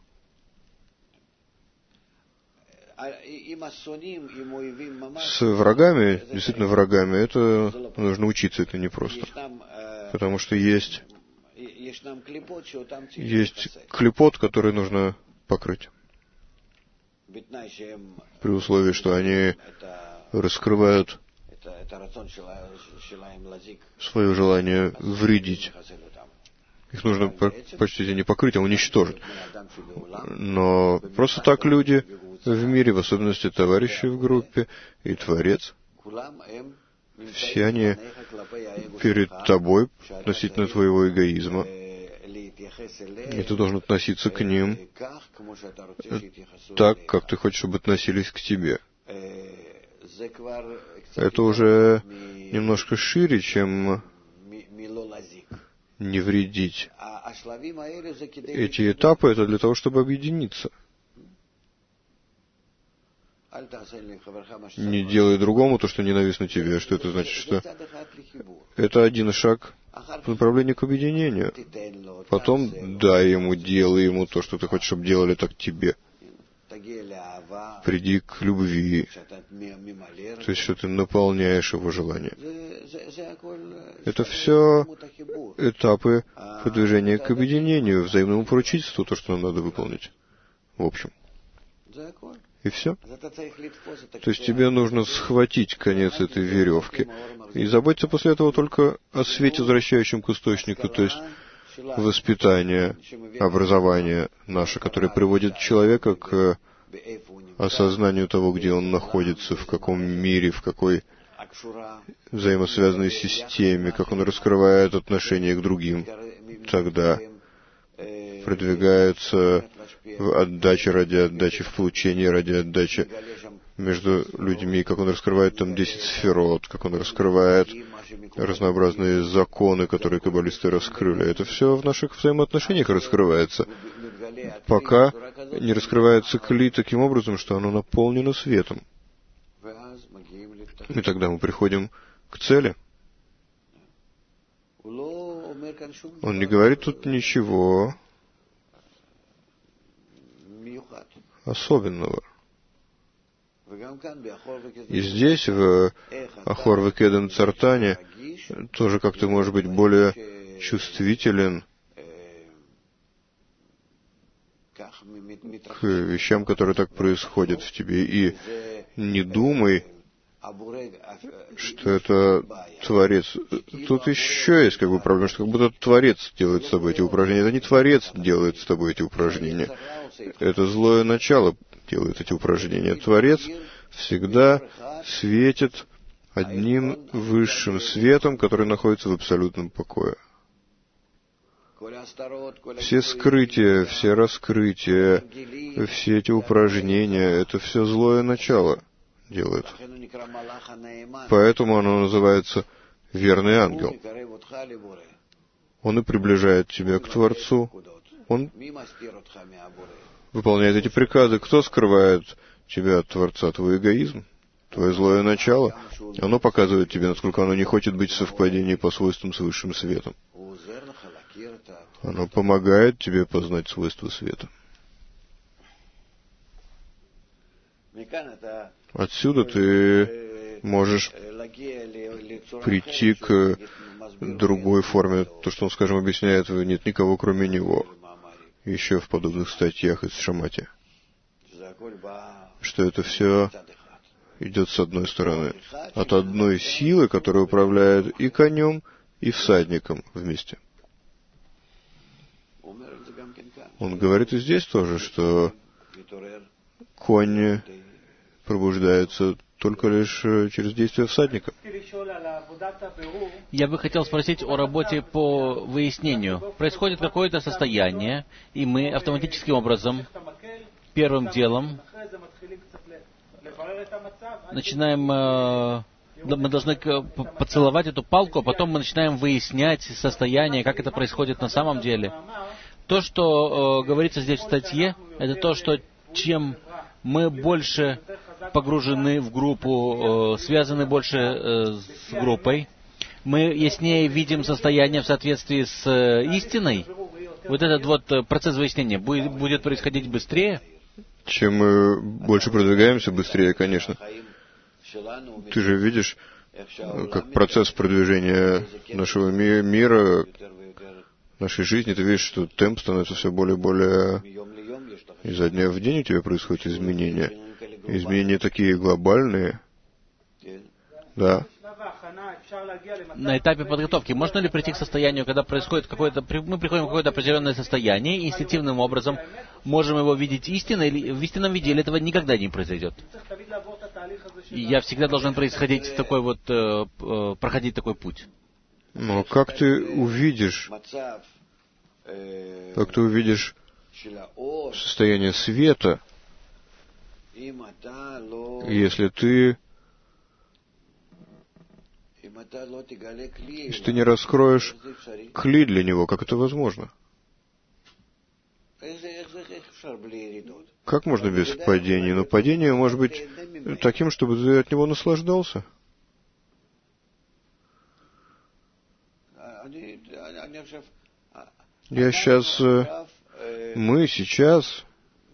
С врагами, действительно врагами, это нужно учиться, это непросто. Потому что есть, есть клипот, который нужно покрыть. При условии, что они раскрывают свое желание вредить. Их нужно почти не покрыть, а уничтожить. Но просто так люди в мире, в особенности товарищи в группе и Творец, все они перед тобой относительно твоего эгоизма. И ты должен относиться к ним так, как ты хочешь, чтобы относились к тебе. Это уже немножко шире, чем не вредить. Эти этапы — это для того, чтобы объединиться. Не делай другому то, что ненавистно тебе. Что это значит? Что это один шаг в направлении к объединению. Потом дай ему, делай ему то, что ты хочешь, чтобы делали так тебе. Приди к любви. То есть, что ты наполняешь его желание. Это все этапы продвижения к объединению, взаимному поручительству, то, что нам надо выполнить. В общем. И все. То есть тебе нужно схватить конец этой веревки и заботиться после этого только о свете, возвращающем к источнику, то есть воспитание, образование наше, которое приводит человека к осознанию того, где он находится, в каком мире, в какой взаимосвязанной системе, как он раскрывает отношения к другим. Тогда продвигается в отдаче ради отдачи, в получении ради отдачи между людьми, как он раскрывает там десять сферот, как он раскрывает разнообразные законы, которые каббалисты раскрыли. Это все в наших взаимоотношениях раскрывается, пока не раскрывается кли таким образом, что оно наполнено светом. И тогда мы приходим к цели. Он не говорит тут ничего особенного. И здесь, в Ахор Векедем Цартане, тоже как ты можешь быть более чувствителен к вещам, которые так происходят в тебе. И не думай, что это Творец. Тут еще есть как бы проблема, что как будто Творец делает с тобой эти упражнения. Это не Творец делает с тобой эти упражнения. Это злое начало делает эти упражнения. Творец всегда светит одним высшим светом, который находится в абсолютном покое. Все скрытия, все раскрытия, все эти упражнения, это все злое начало делает. Поэтому оно называется верный ангел. Он и приближает тебя к Творцу. Он выполняет эти приказы. Кто скрывает тебя от Творца? Твой эгоизм, твое злое начало. Оно показывает тебе, насколько оно не хочет быть в совпадении по свойствам с высшим светом. Оно помогает тебе познать свойства света. Отсюда ты можешь прийти к другой форме. То, что он, скажем, объясняет, нет никого, кроме него. Еще в подобных статьях из Шамати. что это все идет с одной стороны, от одной силы, которая управляет и конем, и всадником вместе. Он говорит и здесь тоже, что конь пробуждается только лишь через действие всадника.
Я бы хотел спросить о работе по выяснению. Происходит какое-то состояние, и мы автоматическим образом, первым делом, начинаем, э, мы должны поцеловать эту палку, а потом мы начинаем выяснять состояние, как это происходит на самом деле. То, что э, говорится здесь в статье, это то, что чем мы больше погружены в группу, э, связаны больше э, с группой, мы яснее видим состояние в соответствии с э, истиной. Вот этот вот процесс выяснения будет, будет происходить быстрее.
Чем мы больше продвигаемся, быстрее, конечно. Ты же видишь, как процесс продвижения нашего ми- мира, нашей жизни, ты видишь, что темп становится все более и более... Изо дня в день у тебя происходят изменения. Изменения такие глобальные. Да.
На этапе подготовки можно ли прийти к состоянию, когда происходит какое-то... Мы приходим в какое-то определенное состояние, и инстинктивным образом можем его видеть истинно, или в истинном виде, или этого никогда не произойдет? И я всегда должен происходить такой вот... Э, э, проходить такой путь.
Но как ты увидишь... Как ты увидишь состояние света, если ты... Если ты не раскроешь кли для него, как это возможно? Как можно без падения? Но падение может быть таким, чтобы ты от него наслаждался. Я сейчас... Мы сейчас...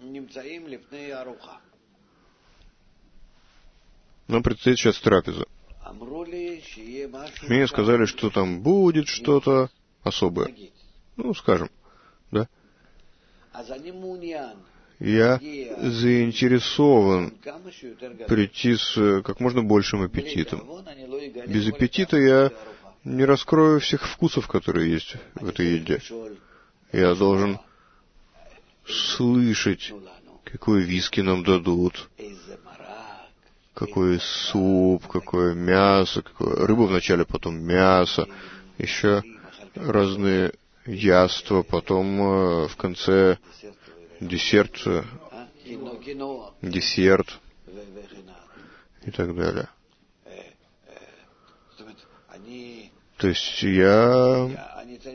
Нам предстоит сейчас трапеза. Мне сказали, что там будет что-то особое. Ну, скажем, да. Я заинтересован прийти с как можно большим аппетитом. Без аппетита я не раскрою всех вкусов, которые есть в этой еде. Я должен слышать, какой виски нам дадут, какой суп, какое мясо, какое... рыба вначале, потом мясо, еще разные яства, потом э, в конце десерт, десерт и так далее. То есть я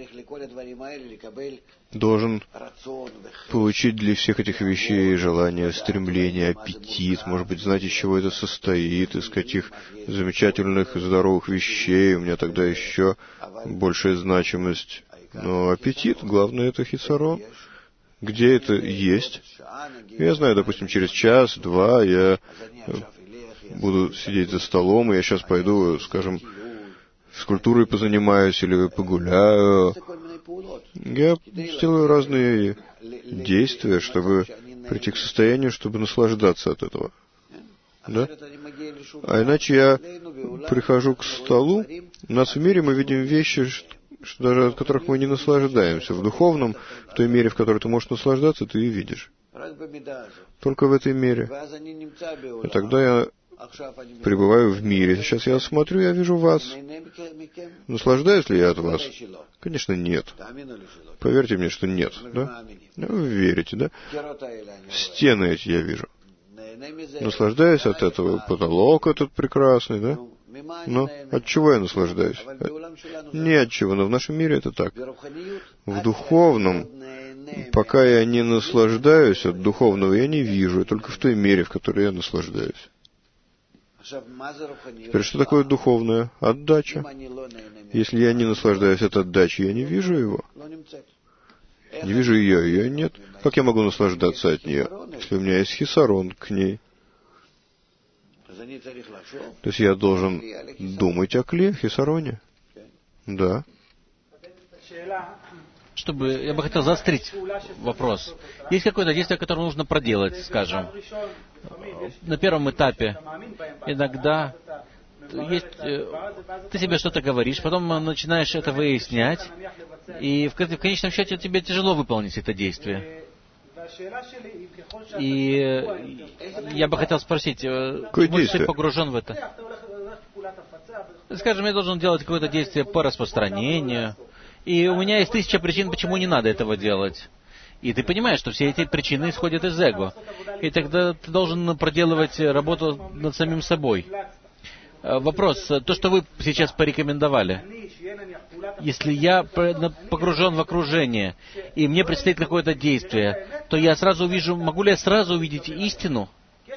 должен получить для всех этих вещей желание, стремление, аппетит, может быть, знать, из чего это состоит, из каких замечательных и здоровых вещей, у меня тогда еще большая значимость. Но аппетит, главное, это хисарон. Где это есть? Я знаю, допустим, через час-два я буду сидеть за столом, и я сейчас пойду, скажем, физкультурой позанимаюсь или погуляю. Я сделаю разные действия, чтобы прийти к состоянию, чтобы наслаждаться от этого. Да? А иначе я прихожу к столу, у нас в мире мы видим вещи, что даже от которых мы не наслаждаемся. В духовном, в той мере, в которой ты можешь наслаждаться, ты и видишь. Только в этой мере. И тогда я пребываю в мире. Сейчас я смотрю, я вижу вас. Наслаждаюсь ли я от вас? Конечно, нет. Поверьте мне, что нет. Да? Вы верите, да? Стены эти я вижу. Наслаждаюсь от этого. Потолок этот прекрасный, да? Но от чего я наслаждаюсь? Не от чего, но в нашем мире это так. В духовном, пока я не наслаждаюсь от духовного, я не вижу, только в той мере, в которой я наслаждаюсь. Теперь, что такое духовное? Отдача. Если я не наслаждаюсь от отдачи, я не вижу его. Не вижу ее, ее нет. Как я могу наслаждаться от нее, если у меня есть хисарон к ней? То есть я должен думать о кле, хисароне. Да.
чтобы я бы хотел заострить вопрос. Есть какое-то действие, которое нужно проделать, скажем. На первом этапе иногда есть, ты себе что-то говоришь, потом начинаешь это выяснять, и в, в конечном счете тебе тяжело выполнить это действие. И я бы хотел спросить, будешь ты погружен в это? Скажем, я должен делать какое-то действие по распространению, и у меня есть тысяча причин, почему не надо этого делать. И ты понимаешь, что все эти причины исходят из эго. И тогда ты должен проделывать работу над самим собой. Вопрос, то, что вы сейчас порекомендовали. Если я погружен в окружение, и мне предстоит какое-то действие, то я сразу увижу, могу ли я сразу увидеть истину?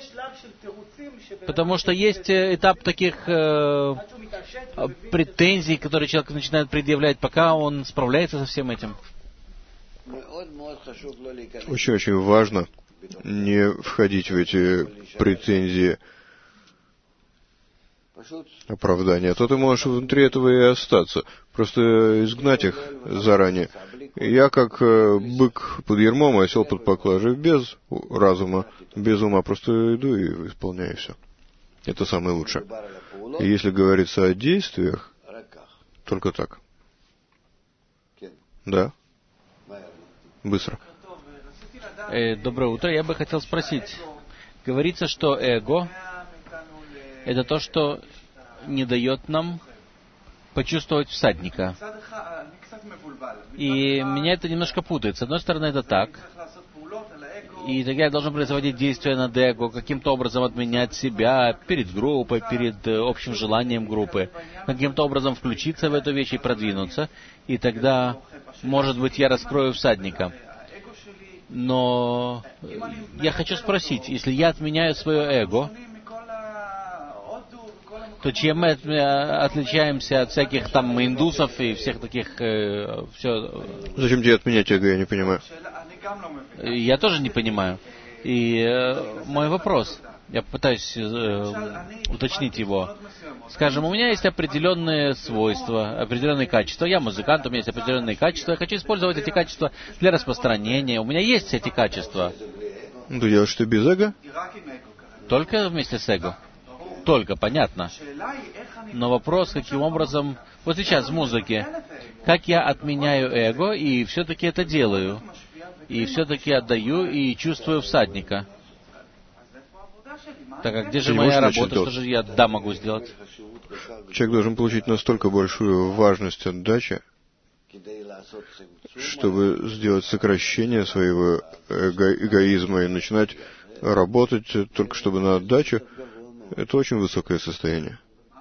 Потому что есть этап таких э, претензий, которые человек начинает предъявлять, пока он справляется со всем этим.
Очень-очень важно не входить в эти претензии, оправдания. А то ты можешь внутри этого и остаться. Просто изгнать их заранее. Я, как бык под ярмом, осел под поклажей, без разума, без ума, просто иду и исполняю все. Это самое лучшее. И если говорится о действиях, только так. Да? Быстро.
Э, доброе утро. Я бы хотел спросить. Говорится, что эго — это то, что не дает нам почувствовать всадника. И меня это немножко путает. С одной стороны, это так. И тогда я должен производить действия над эго, каким-то образом отменять себя перед группой, перед общим желанием группы, каким-то образом включиться в эту вещь и продвинуться. И тогда, может быть, я раскрою всадника. Но я хочу спросить, если я отменяю свое эго, то чем мы отличаемся от всяких там индусов и всех таких... Э, все...
Зачем тебе отменять эго, я не понимаю.
Я тоже не понимаю. И э, мой вопрос, я пытаюсь э, уточнить его. Скажем, у меня есть определенные свойства, определенные качества. Я музыкант, у меня есть определенные качества. Я хочу использовать эти качества для распространения. У меня есть эти качества.
Ну, ты делаешь что, без эго?
Только вместе с эго. Только, понятно. Но вопрос, каким образом... Вот сейчас в музыке. Как я отменяю эго и все-таки это делаю. И все-таки отдаю и чувствую всадника. Так, а где же моя работа? Что же я да могу сделать?
Человек должен получить настолько большую важность отдачи, чтобы сделать сокращение своего эго эгоизма и начинать работать только чтобы на отдачу. Это очень высокое состояние.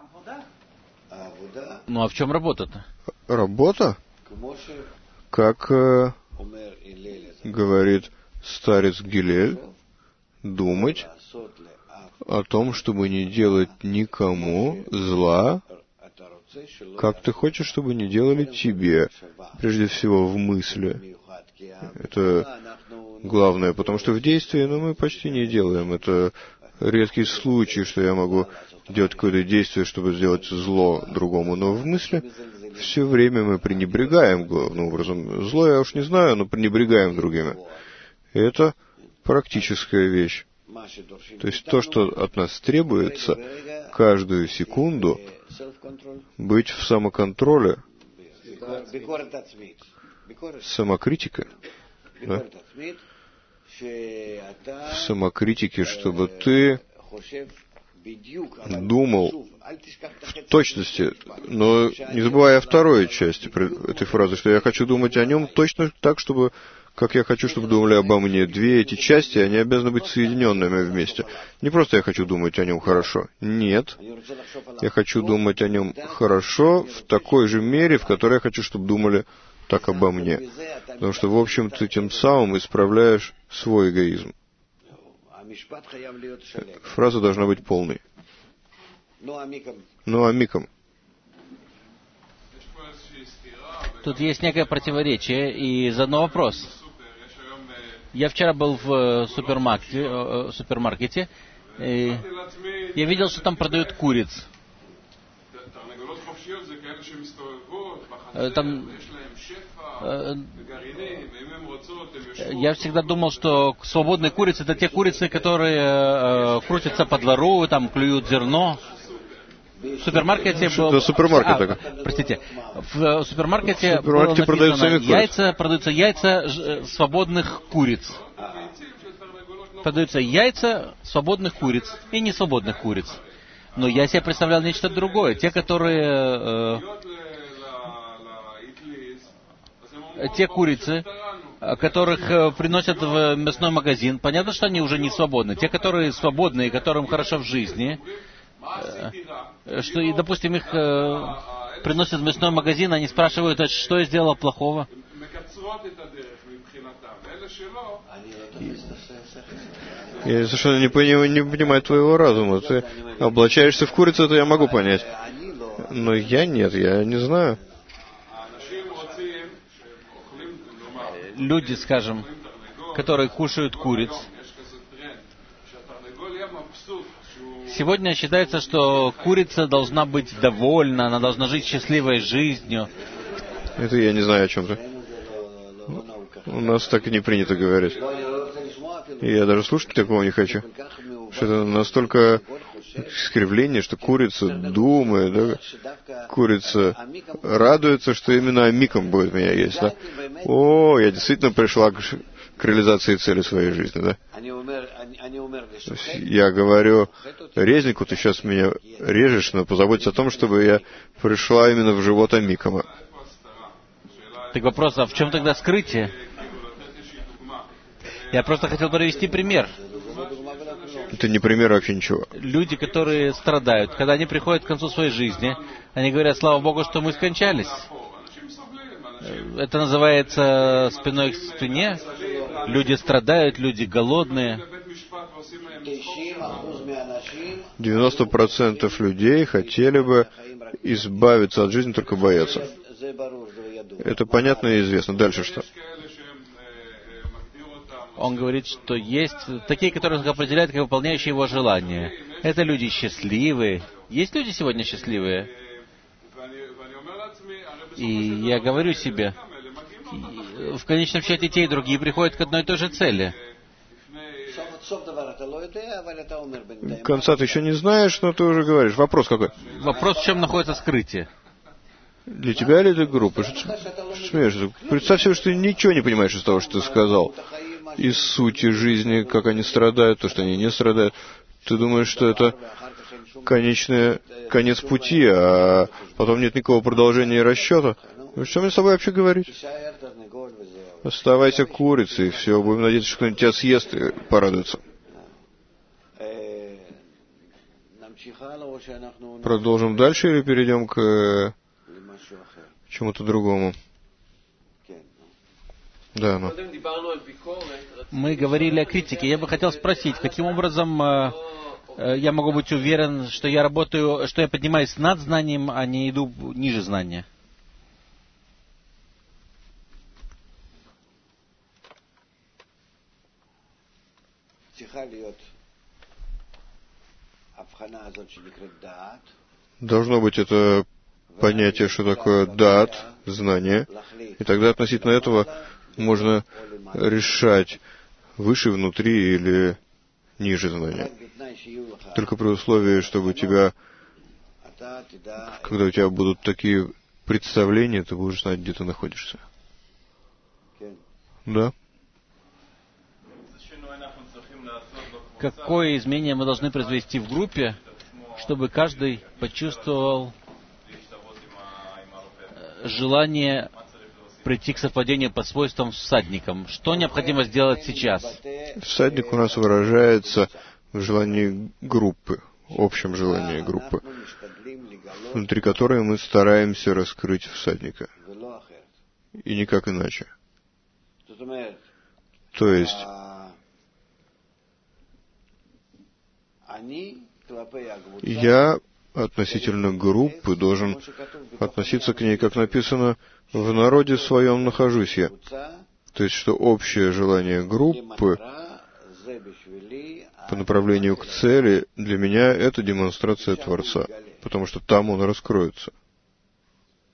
Ну а в чем работа-то?
Работа? Как э, говорит старец Гилель, думать о том, чтобы не делать никому зла, как ты хочешь, чтобы не делали тебе, прежде всего в мысли. Это главное, потому что в действии, ну, мы почти не делаем. Это редкий случай, что я могу делать какое-то действие, чтобы сделать зло другому, но в мысли все время мы пренебрегаем главным образом. Зло я уж не знаю, но пренебрегаем другими. И это практическая вещь. То есть то, что от нас требуется, каждую секунду быть в самоконтроле, самокритика, да? В самокритике, чтобы ты думал в точности, но не забывая о второй части этой фразы, что я хочу думать о нем точно так, чтобы, как я хочу, чтобы думали обо мне. Две эти части, они обязаны быть соединенными вместе. Не просто я хочу думать о нем хорошо. Нет. Я хочу думать о нем хорошо в такой же мере, в которой я хочу, чтобы думали так обо мне. Потому что, в общем, ты тем самым исправляешь свой эгоизм. Фраза должна быть полной. Ну, а миком.
Тут есть некое противоречие, и заодно вопрос. Я вчера был в супермаркете, супермаркете и я видел, что там продают куриц. Там, я всегда думал, что свободные курицы — это те курицы, которые крутятся по двору, там клюют зерно. В супермаркете было...
супермаркета.
А, простите. В супермаркете,
в супермаркете
было написано,
продаются
яйца, продаются яйца свободных куриц. Продаются яйца свободных куриц и несвободных куриц. Но я себе представлял нечто другое. Те, которые... Э, те курицы, которых приносят в мясной магазин, понятно, что они уже не свободны. Те, которые свободны и которым хорошо в жизни... Что, и, допустим, их э, приносят в мясной магазин, они спрашивают, а что я сделала плохого?
Я совершенно не понимаю, не понимаю твоего разума. Ты облачаешься в курицу, это я могу понять. Но я нет, я не знаю.
Люди, скажем, которые кушают куриц, сегодня считается, что курица должна быть довольна, она должна жить счастливой жизнью.
Это я не знаю, о чем ты. У нас так и не принято говорить. И я даже слушать такого не хочу. Что это настолько искривление, что курица думает, да? Курица радуется, что именно амиком будет меня есть, да? О, я действительно пришла к, к реализации цели своей жизни, да? Я говорю резнику, ты сейчас меня режешь, но позаботься о том, чтобы я пришла именно в живот амикома.
Так вопрос, а в чем тогда скрытие? Я просто хотел привести пример.
Это не пример вообще ничего.
Люди, которые страдают, когда они приходят к концу своей жизни, они говорят, слава Богу, что мы скончались. Это называется спиной к спине. Люди страдают, люди голодные.
девяносто процентов людей хотели бы избавиться от жизни, только боятся. Это понятно и известно. Дальше что?
Он говорит, что есть такие, которые их определяют как выполняющие его желания. Это люди счастливые. Есть люди сегодня счастливые. И я говорю себе, в конечном счете те и другие приходят к одной и той же цели.
Конца ты еще не знаешь, но ты уже говоришь. Вопрос какой?
Вопрос, в чем находится скрытие.
Для тебя или для группы? Что ты смеешься? Представь себе, что ты ничего не понимаешь из того, что ты сказал. Из сути жизни, как они страдают, то, что они не страдают. Ты думаешь, что это конечный, конец пути, а потом нет никакого продолжения и расчета? Что мне с тобой вообще говорить? Оставайся курицей, и все. Будем надеяться, что кто-нибудь тебя съест и порадуется. Продолжим дальше или перейдем к чему-то другому? Да, ну.
Мы говорили о критике. Я бы хотел спросить, каким образом э, э, я могу быть уверен, что я работаю, что я поднимаюсь над знанием, а не иду ниже знания?
Должно быть это понятие, что такое дат, знание, и тогда относительно этого можно решать, выше, внутри или ниже знания. Только при условии, чтобы у тебя, когда у тебя будут такие представления, ты будешь знать, где ты находишься. Да?
Какое изменение мы должны произвести в группе, чтобы каждый почувствовал желание прийти к совпадению по свойствам с всадником? Что необходимо сделать сейчас?
Всадник у нас выражается в желании группы, общем желании группы, внутри которой мы стараемся раскрыть всадника. И никак иначе. То есть, я относительно группы должен относиться к ней, как написано, в народе своем нахожусь я. То есть, что общее желание группы по направлению к цели для меня это демонстрация Творца, потому что там он раскроется.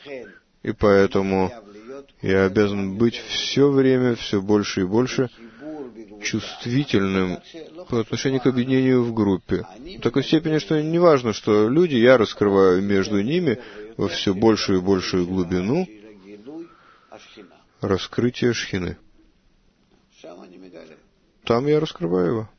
И поэтому я обязан быть все время, все больше и больше чувствительным по отношению к объединению в группе. В такой степени, что не важно, что люди, я раскрываю между ними во все большую и большую глубину раскрытие Шхины. Там я раскрываю его.